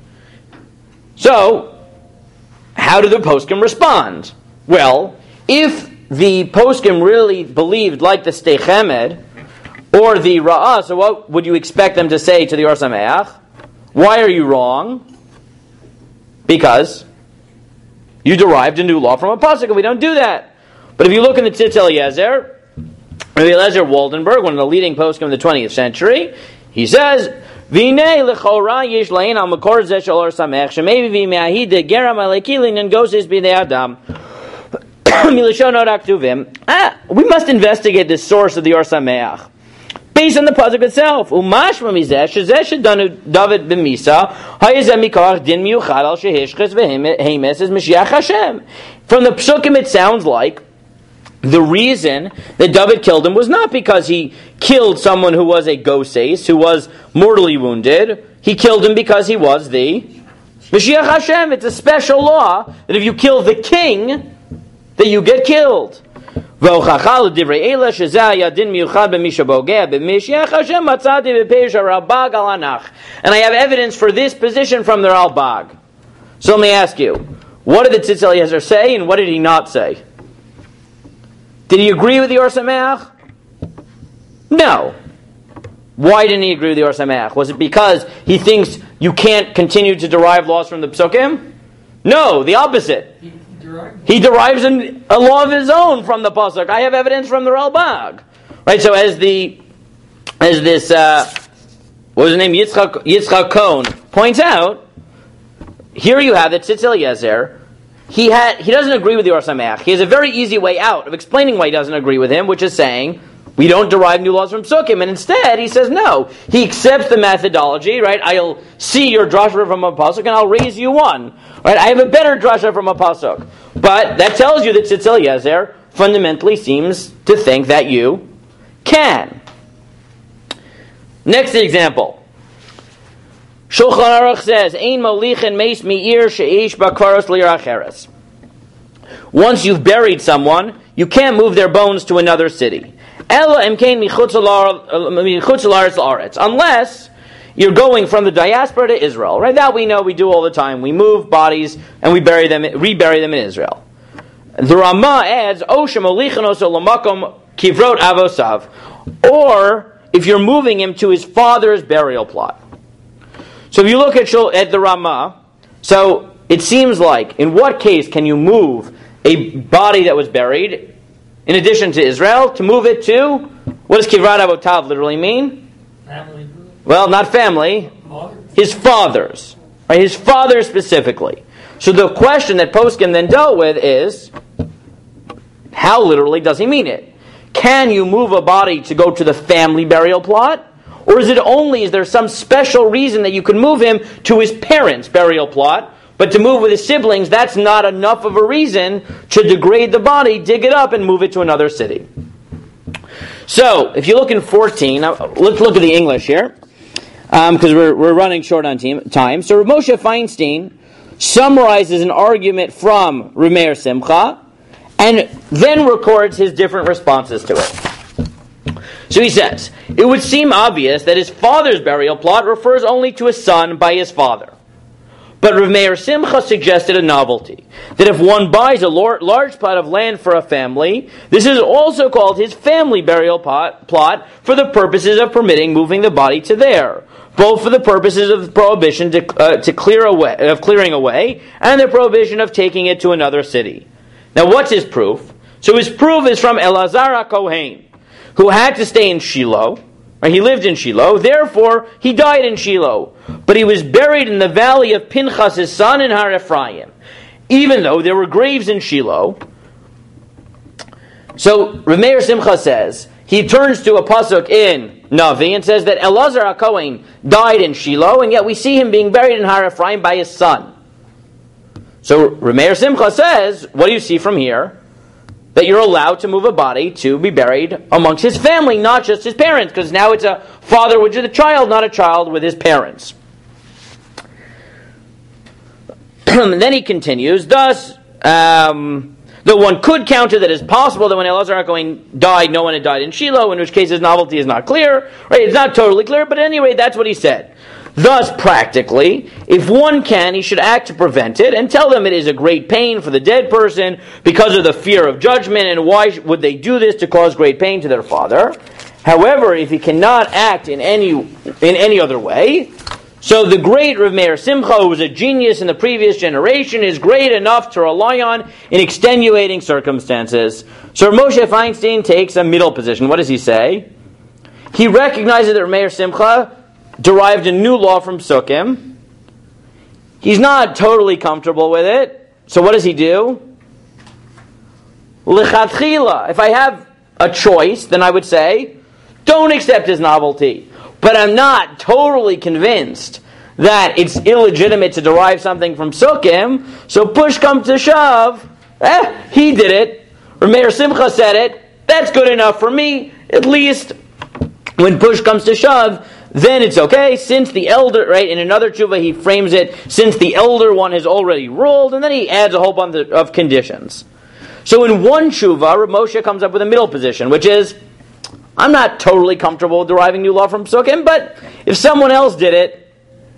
So, how do the poskim respond? Well, if the poskim really believed like the Stei Chemed or the Ra'ah, so what would you expect them to say to the Or Sameach? Why are you wrong? Because you derived a new law from a pasuk, and we don't do that. But if you look in the Tzitz Eliezer, Rabbi Eliezer Waldenberg, one of the leading poskim of the twentieth century, he says, "V'nei lechora yesh lain al makor zeh shel Or Sameach shemevi v'me'ahid de geram alekilin and goses b'nei adam milashon od aktuvim." Ah, we must investigate the source of the Or Sameach based on the pasuk itself. Umashma mizeh shezeh shedanu David b'misa hayezeh mikach din miuchad al shehishches v'hemes is Mashiach Hashem. From the psukim, it sounds like the reason that David killed him was not because he killed someone who was a goses, who was mortally wounded. He killed him because he was the Mashiach Hashem. It's a special law that if you kill the king, that you get killed. And I have evidence for this position from the Ralbag. So let me ask you, what did the Tzitz Eliezer say and what did he not say? Did he agree with the Or Sameach? No. Why didn't he agree with the Or Sameach? Was it because he thinks you can't continue to derive laws from the Psukim? No, the opposite. He, he, derived he derives an, a law of his own from the Pasuk. I have evidence from the Ralbag. Right, so as the as this uh, what was his name? Yitzchak, Yitzchak Cohn points out, here you have the Tzitz Eliezer. He had he doesn't agree with the Or Sameach. He has a very easy way out of explaining why he doesn't agree with him, which is saying we don't derive new laws from Psukim, and instead he says no. He accepts the methodology, right? I'll see your drasha from a pasuk and I'll raise you one. Right? I have a better drasha from a pasuk. But that tells you that Tzitz Eliezer fundamentally seems to think that you can. Next example. Shulchan Aruch says, "Ein molichin meis meir sheish bakvaros liracheres." Once you've buried someone, you can't move their bones to another city. Ela emkein michutz laaretz, unless you're going from the diaspora to Israel. Right? That we know we do all the time. We move bodies and we bury them, rebury them in Israel. The Ramah adds, "Oshem molichin oso lamakom kivrot avosav," or if you're moving him to his father's burial plot. So if you look at, at the Ramah, so it seems like, in what case can you move a body that was buried, in addition to Israel, to move it to, what does Kivrat Avotav literally mean? family. Well, not family, his father's. Right? His father specifically. So the question that Poskin then dealt with is, how literally does he mean it? Can you move a body to go to the family burial plot? Or is it only, is there some special reason that you can move him to his parents' burial plot, but to move with his siblings, that's not enough of a reason to degrade the body, dig it up, and move it to another city? So, if you look in fourteen, let's look at the English here, because um, we're, we're running short on team, time. So, Rav Moshe Feinstein summarizes an argument from Rameir Simcha, and then records his different responses to it. So he says, it would seem obvious that his father's burial plot refers only to a son by his father. But Rav Meir Simcha suggested a novelty, that if one buys a large plot of land for a family, this is also called his family burial pot, plot for the purposes of permitting moving the body to there, both for the purposes of the prohibition to, uh, to clear away, of clearing away, and the prohibition of taking it to another city. Now, what's his proof? So his proof is from Elazar HaKohen, who had to stay in Shiloh. Right? He lived in Shiloh, therefore he died in Shiloh. But he was buried in the valley of Pinchas, his son, in Har Ephraim, even though there were graves in Shiloh. So Rav Meir Simcha says, he turns to a pasuk in Navi and says that Elazar HaKohen died in Shiloh, and yet we see him being buried in Har Ephraim by his son. So Rav Meir Simcha says, what do you see from here? That you're allowed to move a body to be buried amongst his family, not just his parents, because now it's a father with a child, not a child with his parents. And then he continues, thus, um, though one could counter that it's possible that when Elazar HaKohen died, no one had died in Shiloh, in which case his novelty is not clear. Right? It's not totally clear, but at any rate, that's what he said. Thus, practically, if one can, he should act to prevent it and tell them it is a great pain for the dead person because of the fear of judgment, and why would they do this to cause great pain to their father? However, if he cannot act in any in any other way, so the great Rav Meir Simcha, who was a genius in the previous generation, is great enough to rely on in extenuating circumstances. So Moshe Feinstein takes a middle position. What does he say? He recognizes that Rav Meir Simcha derived a new law from Sukkim. He's not totally comfortable with it. So what does he do? Lichatchila. If I have a choice, then I would say, don't accept his novelty. But I'm not totally convinced that it's illegitimate to derive something from Sukkim. So push comes to shove. Eh, he did it. Rav Meir Simcha said it. That's good enough for me. At least when push comes to shove, then it's okay, since the elder, right, in another tshuva he frames it, since the elder one has already ruled, and then he adds a whole bunch of conditions. So in one tshuva, Rav Moshe comes up with a middle position, which is, I'm not totally comfortable with deriving new law from Sukkim, but if someone else did it,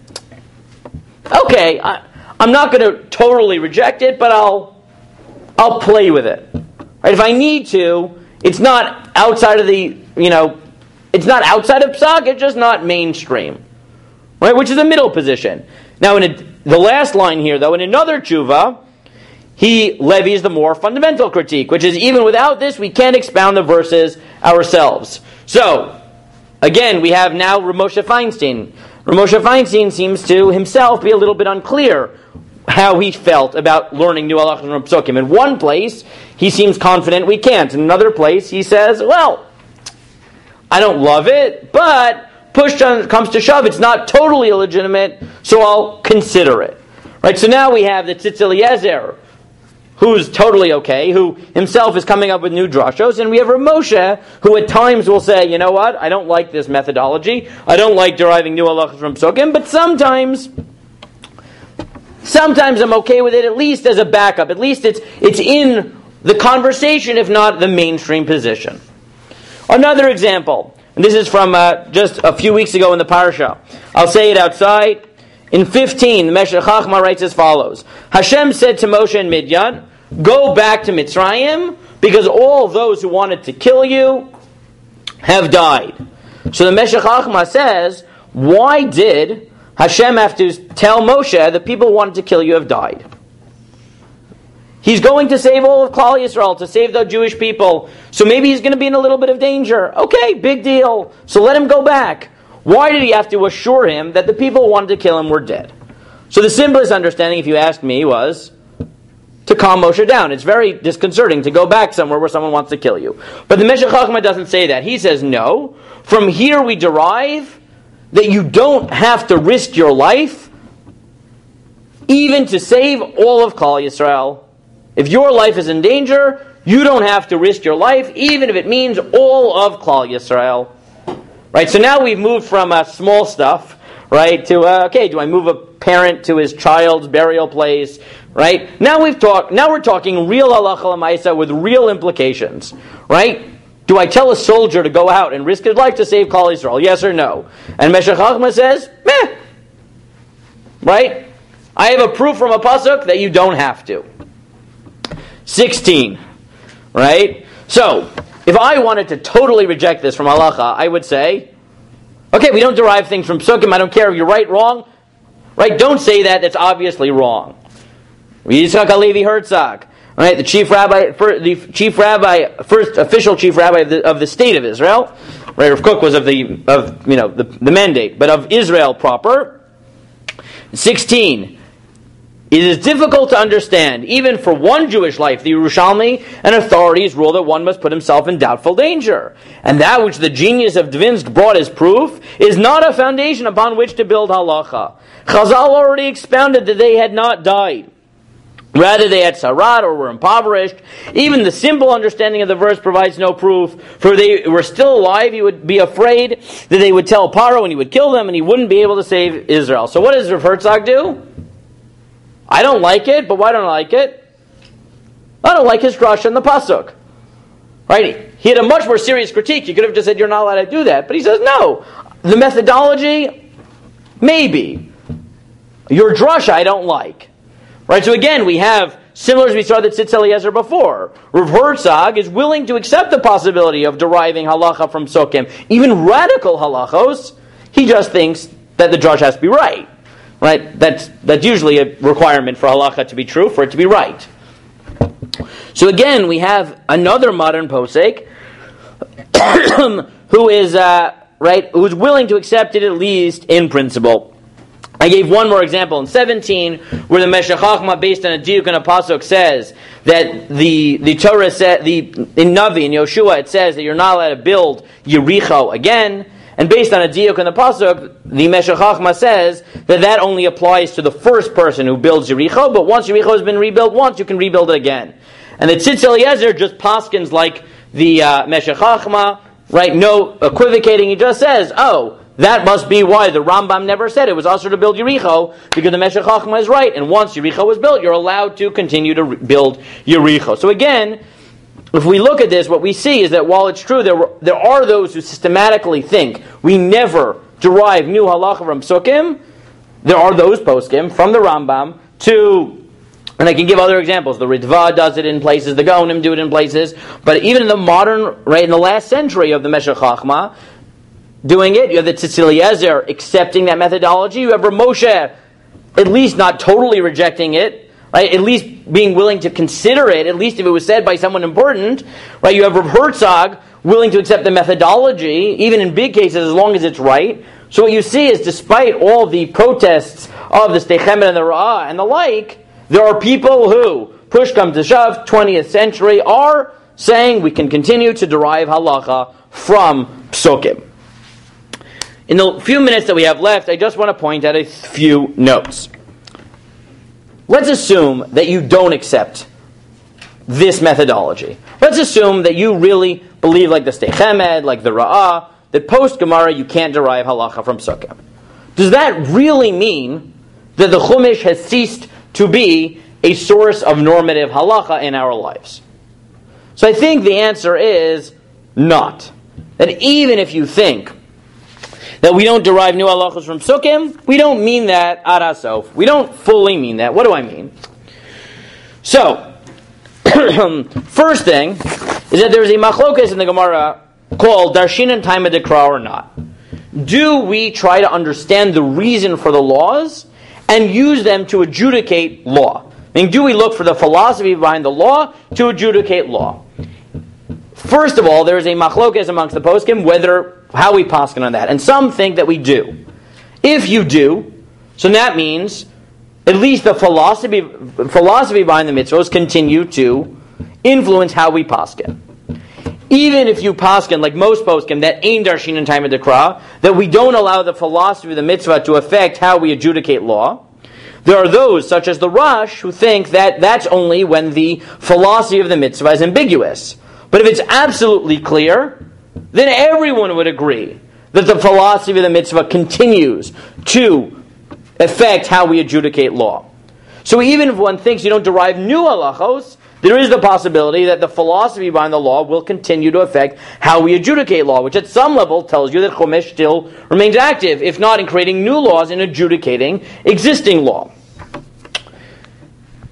okay, I, I'm not going to totally reject it, but I'll I'll play with it. Right? If I need to, it's not outside of the, you know, it's not outside of psak, it's just not mainstream. Right? Which is a middle position. Now, in a, the last line here, though, in another tshuva, he levies the more fundamental critique, which is, even without this, we can't expound the verses ourselves. So, again, we have now Rav Moshe Feinstein. Rav Moshe Feinstein seems to himself be a little bit unclear how he felt about learning new halachos from psukim. In one place, he seems confident we can't. In another place, he says, well, I don't love it, but push comes to shove, it's not totally illegitimate, so I'll consider it. Right? So now we have the Tzitz Eliezer, who's totally okay, who himself is coming up with new drashos, and we have Rav Moshe, who at times will say, you know what, I don't like this methodology, I don't like deriving new halachos from psukim, but sometimes, sometimes I'm okay with it, at least as a backup, at least it's it's in the conversation, if not the mainstream position. Another example, and this is from uh, just a few weeks ago in the parasha. I'll say it outside. In fifteen, the Meshech Chachma writes as follows: Hashem said to Moshe and Midyan, go back to Mitzrayim, because all those who wanted to kill you have died. So the Meshech Chachma says, why did Hashem have to tell Moshe the people who wanted to kill you have died? He's going to save all of Klal Yisrael, to save the Jewish people. So maybe he's going to be in a little bit of danger. Okay, big deal. So let him go back. Why did he have to assure him that the people who wanted to kill him were dead? So the simplest understanding, if you asked me, was to calm Moshe down. It's very disconcerting to go back somewhere where someone wants to kill you. But the Meshech Chachma doesn't say that. He says, no. From here we derive that you don't have to risk your life even to save all of Klal Yisrael. If your life is in danger, you don't have to risk your life, even if it means all of Klal Yisrael. Right? So now we've moved from uh, small stuff, right, to uh, okay, do I move a parent to his child's burial place? Right? Now we've talked. Now we're talking real halacha l'maisa with real implications. Right? Do I tell a soldier to go out and risk his life to save Klal Yisrael? Yes or no? And Meshech Chachma says, meh. Right? I have a proof from a pasuk that you don't have to. sixteen, right? So, if I wanted to totally reject this from halacha, I would say, okay, we don't derive things from psukim. I don't care if you're right, wrong, right? Don't say that. That's obviously wrong. Yitzchak Halevi Herzog, right? The chief rabbi, the chief rabbi, first official chief rabbi of the, of the state of Israel. Right? Rav Kook was of the of you know the, the mandate, but of Israel proper. sixteen. It is difficult to understand, even for one Jewish life, the Yerushalmi and authorities rule that one must put himself in doubtful danger. And that which the genius of Dvinsk brought as proof is not a foundation upon which to build halacha. Chazal already expounded that they had not died. Rather, they had sarat or were impoverished. Even the simple understanding of the verse provides no proof. For if they were still alive, he would be afraid that they would tell Paro and he would kill them and he wouldn't be able to save Israel. So what does Rav Herzog do? I don't like it, but why don't I like it? I don't like his drush in the pasuk. Right? He had a much more serious critique. He could have just said, you're not allowed to do that. But he says, no. The methodology, maybe. Your drush I don't like. Right? So again, we have, similar as we saw that Tzitz Eliezer before, Rav Herzog is willing to accept the possibility of deriving halacha from psukim. Even radical halachos, he just thinks that the drush has to be right. Right? That's, that's usually a requirement for halacha to be true, for it to be right. So again, we have another modern posek who is uh, right, who's willing to accept it at least in principle. I gave one more example in seventeen, where the Meshech Chochmah, based on a diuk and a pasuk, says that the the Torah said the in Navi in Yoshua it says that you're not allowed to build Yericho again. And based on a diuk in the pasuk, the Meshech Chochmah says that that only applies to the first person who builds Yericho, but once Yericho has been rebuilt once, you can rebuild it again. And the Tzitz Eliezer just paskins like the uh, Meshech Chochmah, right? No equivocating. He just says, oh, that must be why the Rambam never said it was also to build Yericho, because the Meshech Chochmah is right. And once Yericho was built, you're allowed to continue to re- build Yericho. So again, if we look at this, what we see is that while it's true, there were, there are those who systematically think we never derive new halacha from psukim. There are those poskim from the Rambam to, and I can give other examples. The Ritva does it in places, the Gaonim do it in places, but even in the modern, right, in the last century of the Meshech Chochmah, doing it, you have the Tzitz Eliezer accepting that methodology. You have Rav Moshe at least not totally rejecting it. Right, at least being willing to consider it, at least if it was said by someone important. Right, you have Rav Herzog willing to accept the methodology, even in big cases, as long as it's right. So what you see is, despite all the protests of the Sdei Chemed and the Ra'ah and the like, there are people who, push comes to shove, twentieth century, are saying we can continue to derive halacha from psukim. In the few minutes that we have left, I just want to point out a few notes. Let's assume that you don't accept this methodology. Let's assume that you really believe, like the Sdei Chemed, like the Ra'ah, that post-Gemara you can't derive halacha from psukim. Does that really mean that the Chumash has ceased to be a source of normative halacha in our lives? So I think the answer is not. That even if you think that we don't derive new halachos from psukim, we don't mean that ad hasof. We don't fully mean that. What do I mean? So, first thing is that there's a machlokas in the Gemara called Darshin and Taima Dekra or not. Do we try to understand the reason for the laws and use them to adjudicate law? I mean, do we look for the philosophy behind the law to adjudicate law? First of all, there is a machlokas amongst the poskim whether how we paskin on that, and some think that we do. If you do, so that means at least the philosophy philosophy behind the mitzvahs continue to influence how we paskin. Even if you paskin, like most poskim, that ain darshin and taima dekra, that we don't allow the philosophy of the mitzvah to affect how we adjudicate law. There are those, such as the Rosh, who think that that's only when the philosophy of the mitzvah is ambiguous. But if it's absolutely clear, then everyone would agree that the philosophy of the mitzvah continues to affect how we adjudicate law. So even if one thinks you don't derive new halachos, there is the possibility that the philosophy behind the law will continue to affect how we adjudicate law, which at some level tells you that Chumash still remains active, if not in creating new laws and adjudicating existing law.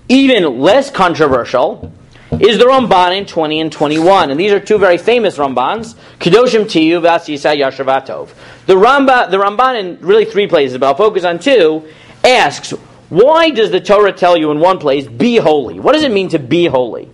even less controversial is the Ramban in twenty and twenty-one. And these are two very famous Rambans, Kedoshim Tiyu V'Asisa Yasher V'Tov. The Ramban, the Ramban in really three places, but I'll focus on two, asks, why does the Torah tell you in one place, be holy? What does it mean to be holy?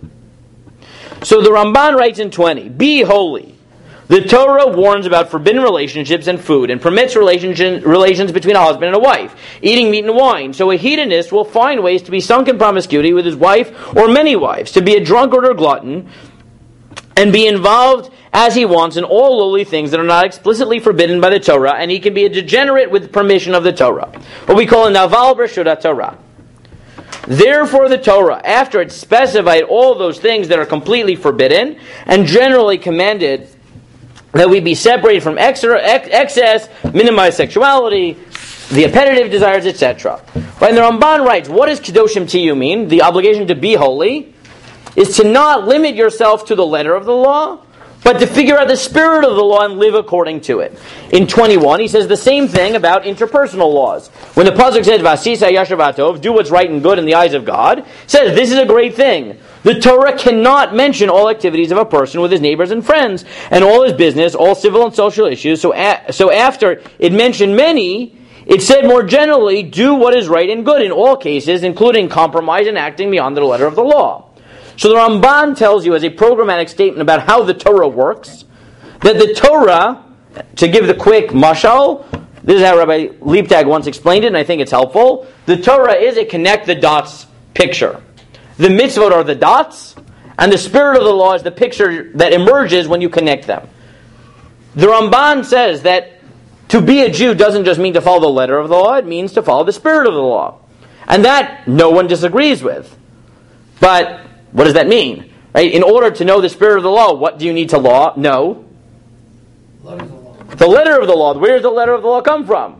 So the Ramban writes in twenty, be holy. The Torah warns about forbidden relationships and food and permits relations relations between a husband and a wife, eating meat and wine. So a hedonist will find ways to be sunk in promiscuity with his wife or many wives, to be a drunkard or glutton, and be involved as he wants in all lowly things that are not explicitly forbidden by the Torah, and he can be a degenerate with permission of the Torah. What we call a naval b'reshut Torah. Therefore the Torah, after it specified all those things that are completely forbidden and generally commanded that we be separated from excess, minimize sexuality, the appetitive desires, et cetera. But and the Ramban writes, what does Kedoshim Tiyu mean? The obligation to be holy is to not limit yourself to the letter of the law, but to figure out the spirit of the law and live according to it. In twenty-one, he says the same thing about interpersonal laws. When the pasuk says, Vasisa Yasher V'Tov, do what's right and good in the eyes of God, it says this is a great thing. The Torah cannot mention all activities of a person with his neighbors and friends, and all his business, all civil and social issues. So, a- so after it mentioned many, it said more generally, do what is right and good in all cases, including compromise and acting beyond the letter of the law. So the Ramban tells you as a programmatic statement about how the Torah works, that the Torah, to give the quick mashal, this is how Rabbi Liebtag once explained it, and I think it's helpful, the Torah is a connect the dots picture. The mitzvot are the dots, and the spirit of the law is the picture that emerges when you connect them. The Ramban says that to be a Jew doesn't just mean to follow the letter of the law, it means to follow the spirit of the law. And that no one disagrees with. But what does that mean? Right? In order to know the spirit of the law, what do you need to law? know? Letter of the law. The letter of the law. Where does the letter of the law come from?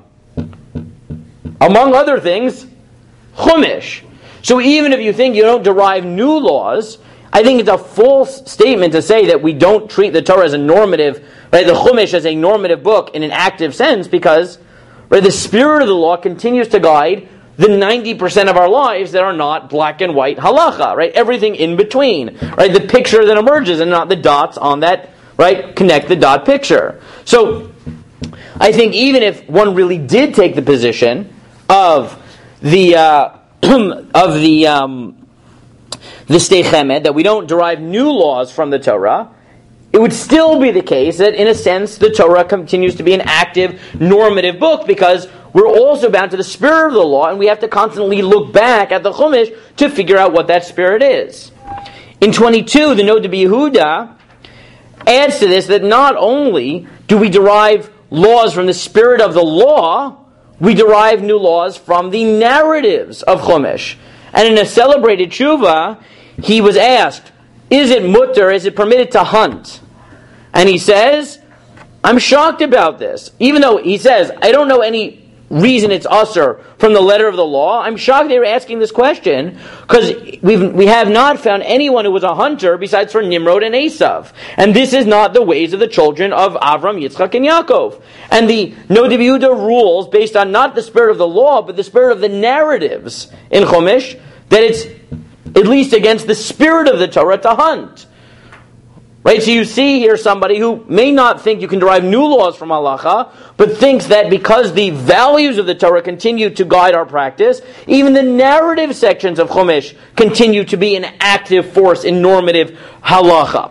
Among other things, Chumash. So even if you think you don't derive new laws, I think it's a false statement to say that we don't treat the Torah as a normative, right, the Chumash as a normative book in an active sense, because right, the spirit of the law continues to guide the ninety percent of our lives that are not black and white halacha, right? Everything in between, right? The picture that emerges and not the dots on that, right? Connect the dot picture. So I think even if one really did take the position of the uh, of the um, the Sdei Chemed, that we don't derive new laws from the Torah, it would still be the case that, in a sense, the Torah continues to be an active, normative book, because we're also bound to the spirit of the law, and we have to constantly look back at the Chumash to figure out what that spirit is. In twenty-two, the Noda B'Yehuda adds to this that not only do we derive laws from the spirit of the law, we derive new laws from the narratives of Chumash. And in a celebrated tshuva, he was asked, is it mutter, is it permitted to hunt? And he says, I'm shocked about this. Even though he says, I don't know any reason it's usher from the letter of the law, I'm shocked they were asking this question, because we've we have not found anyone who was a hunter besides for Nimrod and Esav. And this is not the ways of the children of Avram, Yitzchak, and Yaakov. And the Noda B'Yehuda rules, based on not the spirit of the law, but the spirit of the narratives in Chumash, that it's at least against the spirit of the Torah to hunt. Right, so you see here somebody who may not think you can derive new laws from halacha, but thinks that because the values of the Torah continue to guide our practice, even the narrative sections of Chumash continue to be an active force in normative halacha.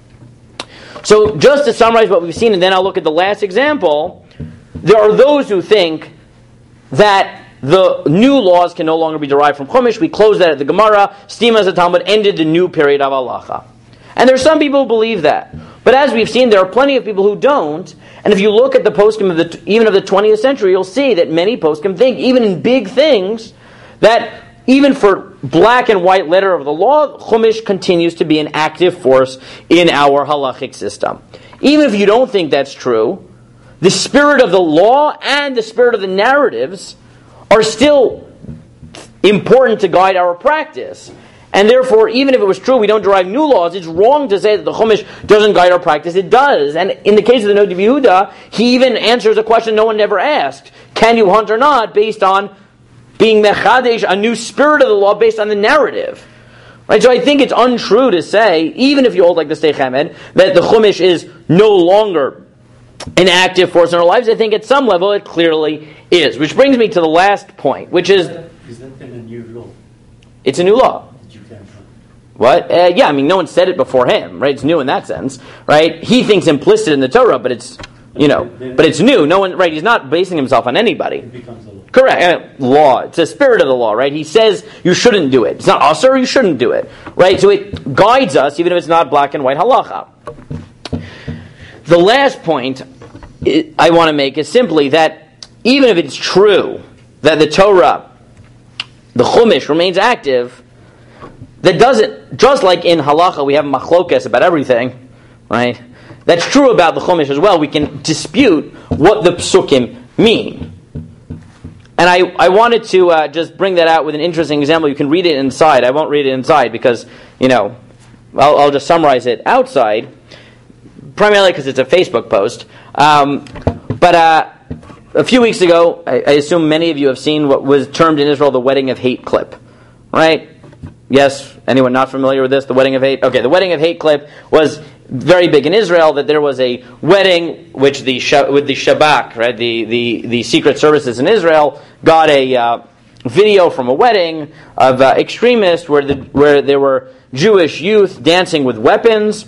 So just to summarize what we've seen, and then I'll look at the last example, there are those who think that the new laws can no longer be derived from Chumash. We closed that at the Gemara. Stima Talmud ended the new period of halacha. And there are some people who believe that. But as we've seen, there are plenty of people who don't. And if you look at the poskim of the even of the twentieth century, you'll see that many poskim think, even in big things, that even for black and white letter of the law, Chumash continues to be an active force in our halachic system. Even if you don't think that's true, the spirit of the law and the spirit of the narratives are still important to guide our practice. And therefore, even if it was true we don't derive new laws, it's wrong to say that the Chumash doesn't guide our practice. It does. And in the case of the Noda B'Yehuda, he even answers a question no one ever asked. Can you hunt or not, based on being mechadesh, a new spirit of the law based on the narrative. Right? So I think it's untrue to say, even if you hold like the Sdei Chemed, that the Chumash is no longer an active force in our lives. I think at some level it clearly is. Which brings me to the last point, which is... Is that then a new law? It's a new law. That you can't find? What? Uh, yeah, I mean, no one said it before him, right? It's new in that sense, right? He thinks implicit in the Torah, but it's, you know, but it's new. No one, right? He's not basing himself on anybody. It becomes a law. Correct. Uh, law. It's the spirit of the law, right? He says you shouldn't do it. It's not asur, you shouldn't do it, right? So it guides us, even if it's not black and white halacha. The last point I want to make is simply that even if it's true that the Torah, the Chumash, remains active, that doesn't, just like in halacha we have machlokas about everything, right? That's true about the Chumash as well. We can dispute what the psukim mean. And I, I wanted to uh, just bring that out with an interesting example. You can read it inside. I won't read it inside because, you know, I'll, I'll just summarize it outside, primarily because it's a Facebook post. Um, but uh, a few weeks ago, I, I assume many of you have seen what was termed in Israel the Wedding of Hate clip, right? Yes? Anyone not familiar with this? The Wedding of Hate? Okay, the Wedding of Hate clip was very big in Israel, that there was a wedding which the with the Shabak, right, the, the, the secret services in Israel, got a uh, video from a wedding of uh, extremists where the, where there were Jewish youth dancing with weapons,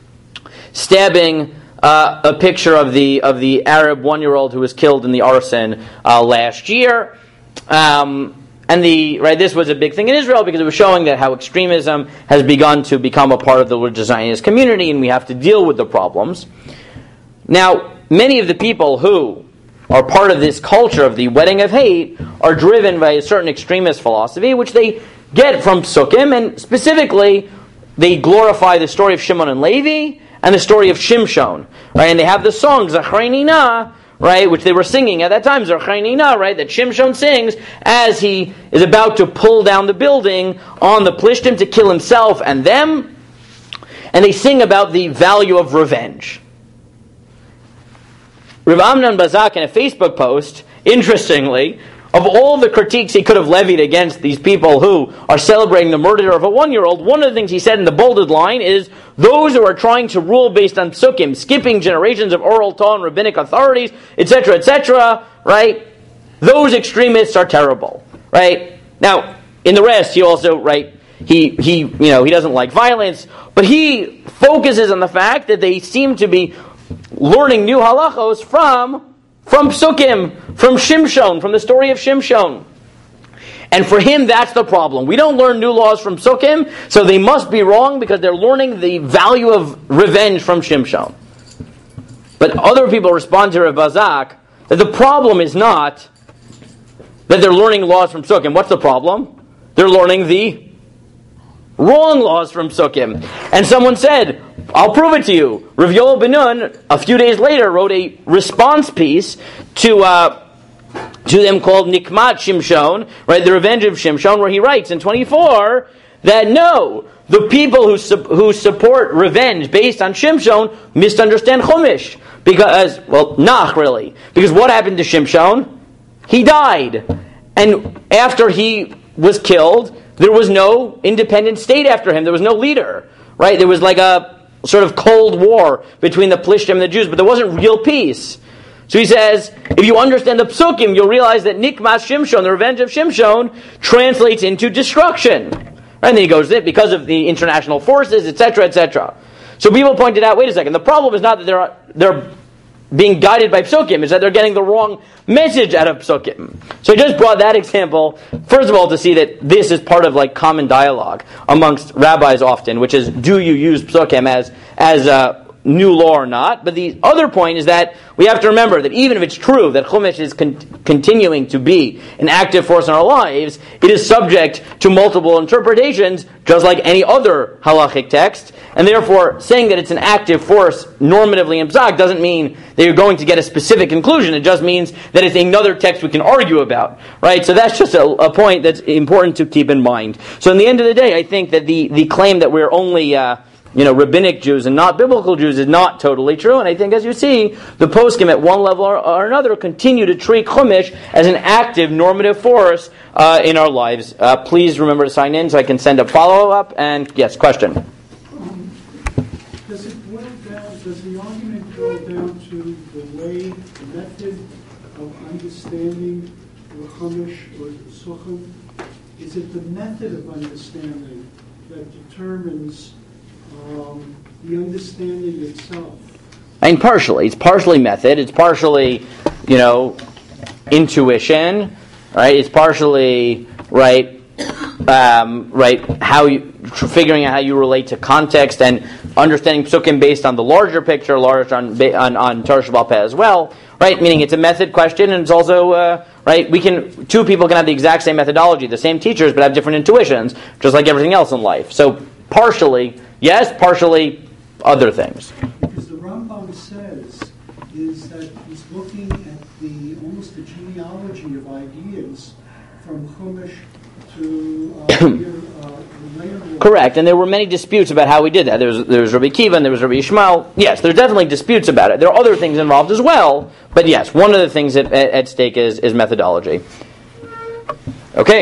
stabbing uh, a picture of the of the Arab one-year-old who was killed in the arson uh, last year. Um, And the right, this was a big thing in Israel because it was showing that how extremism has begun to become a part of the religious Zionist community, and we have to deal with the problems. Now, many of the people who are part of this culture of the wedding of hate are driven by a certain extremist philosophy, which they get from Psukim, and specifically, they glorify the story of Shimon and Levi and the story of Shimshon, right? And they have the song Zachrei Nina, right, which they were singing at that time, Zachrei Nina, right, that Shimshon sings as he is about to pull down the building on the Plishtim to kill himself and them, and they sing about the value of revenge. Rav Amnon Bazak, in a Facebook post, interestingly, of all the critiques he could have levied against these people who are celebrating the murder of a one-year-old, one of the things he said in the bolded line is, those who are trying to rule based on psukim, skipping generations of oral Torah and rabbinic authorities, et cetera, et cetera, right? Those extremists are terrible, right? Now, in the rest, he also, right, he, he, you know, he doesn't like violence, but he focuses on the fact that they seem to be learning new halachos from From Psukim, from Shimshon, from the story of Shimshon. And for him, that's the problem. We don't learn new laws from Psukim, so they must be wrong because they're learning the value of revenge from Shimshon. But other people respond to Rav Bazak that the problem is not that they're learning laws from Psukim. What's the problem? They're learning the wrong laws from Psukim. And someone said, I'll prove it to you. Rav Yoel Ben Nun, a few days later, wrote a response piece to uh, to them called Nikmat Shimshon, right, the Revenge of Shimshon, where he writes in twenty-four that no, the people who su- who support revenge based on Shimshon misunderstand Chumash. Because, well, Nach, really. Because what happened to Shimshon? He died. And after he was killed, there was no independent state after him. There was no leader, right? There was like a sort of cold war between the Plishtim and the Jews, but there wasn't real peace. So he says, if you understand the Psukim, you'll realize that Nikmas Shimshon, the revenge of Shimshon, translates into destruction. And then he goes, because of the international forces, et cetera, et cetera. So people pointed out, wait a second, the problem is not that they're they're being guided by Psukim, is that they're getting the wrong message out of Psukim. So I just brought that example, first of all, to see that this is part of like common dialogue amongst rabbis often, which is, do you use Psukim as as a new law or not? But the other point is that we have to remember that even if it's true that Chumash is con- continuing to be an active force in our lives, it is subject to multiple interpretations, just like any other halachic text, and therefore saying that it's an active force normatively in Psak doesn't mean that you're going to get a specific conclusion. It just means that it's another text we can argue about, right? So that's just a, a point that's important to keep in mind. So in the end of the day, I think that the, the claim that we're only uh, you know, rabbinic Jews and not biblical Jews is not totally true. And I think, as you see, the poskim at one level or, or another continue to treat Chumash as an active normative force uh, in our lives. Uh, please remember to sign in so I can send a follow-up. And yes, question. Um, does it boil down, does the argument go down to the way, the method of understanding the Chumash or the Sukkot? Is it the method of understanding that determines um, the understanding itself? I mean, partially. It's partially method. It's partially, you know, intuition, right? It's partially, right, um, right, how you, figuring out how you relate to context and understanding psukim based on the larger picture, large on on, on Torah Sheba'al Peh as well, right? Meaning it's a method question, and it's also, uh, right, we can, two people can have the exact same methodology, the same teachers, but have different intuitions, just like everything else in life. So, partially, yes, partially, other things. Because the Rambam says is that he's looking at the almost the genealogy of ideas from Chumash to uh, your, uh, later. Correct, and there were many disputes about how we did that. There was, there was Rabbi Kiva and there was Rabbi Ishmael. Yes, there's definitely disputes about it. There are other things involved as well, but yes, one of the things at, at stake is, is methodology. Okay.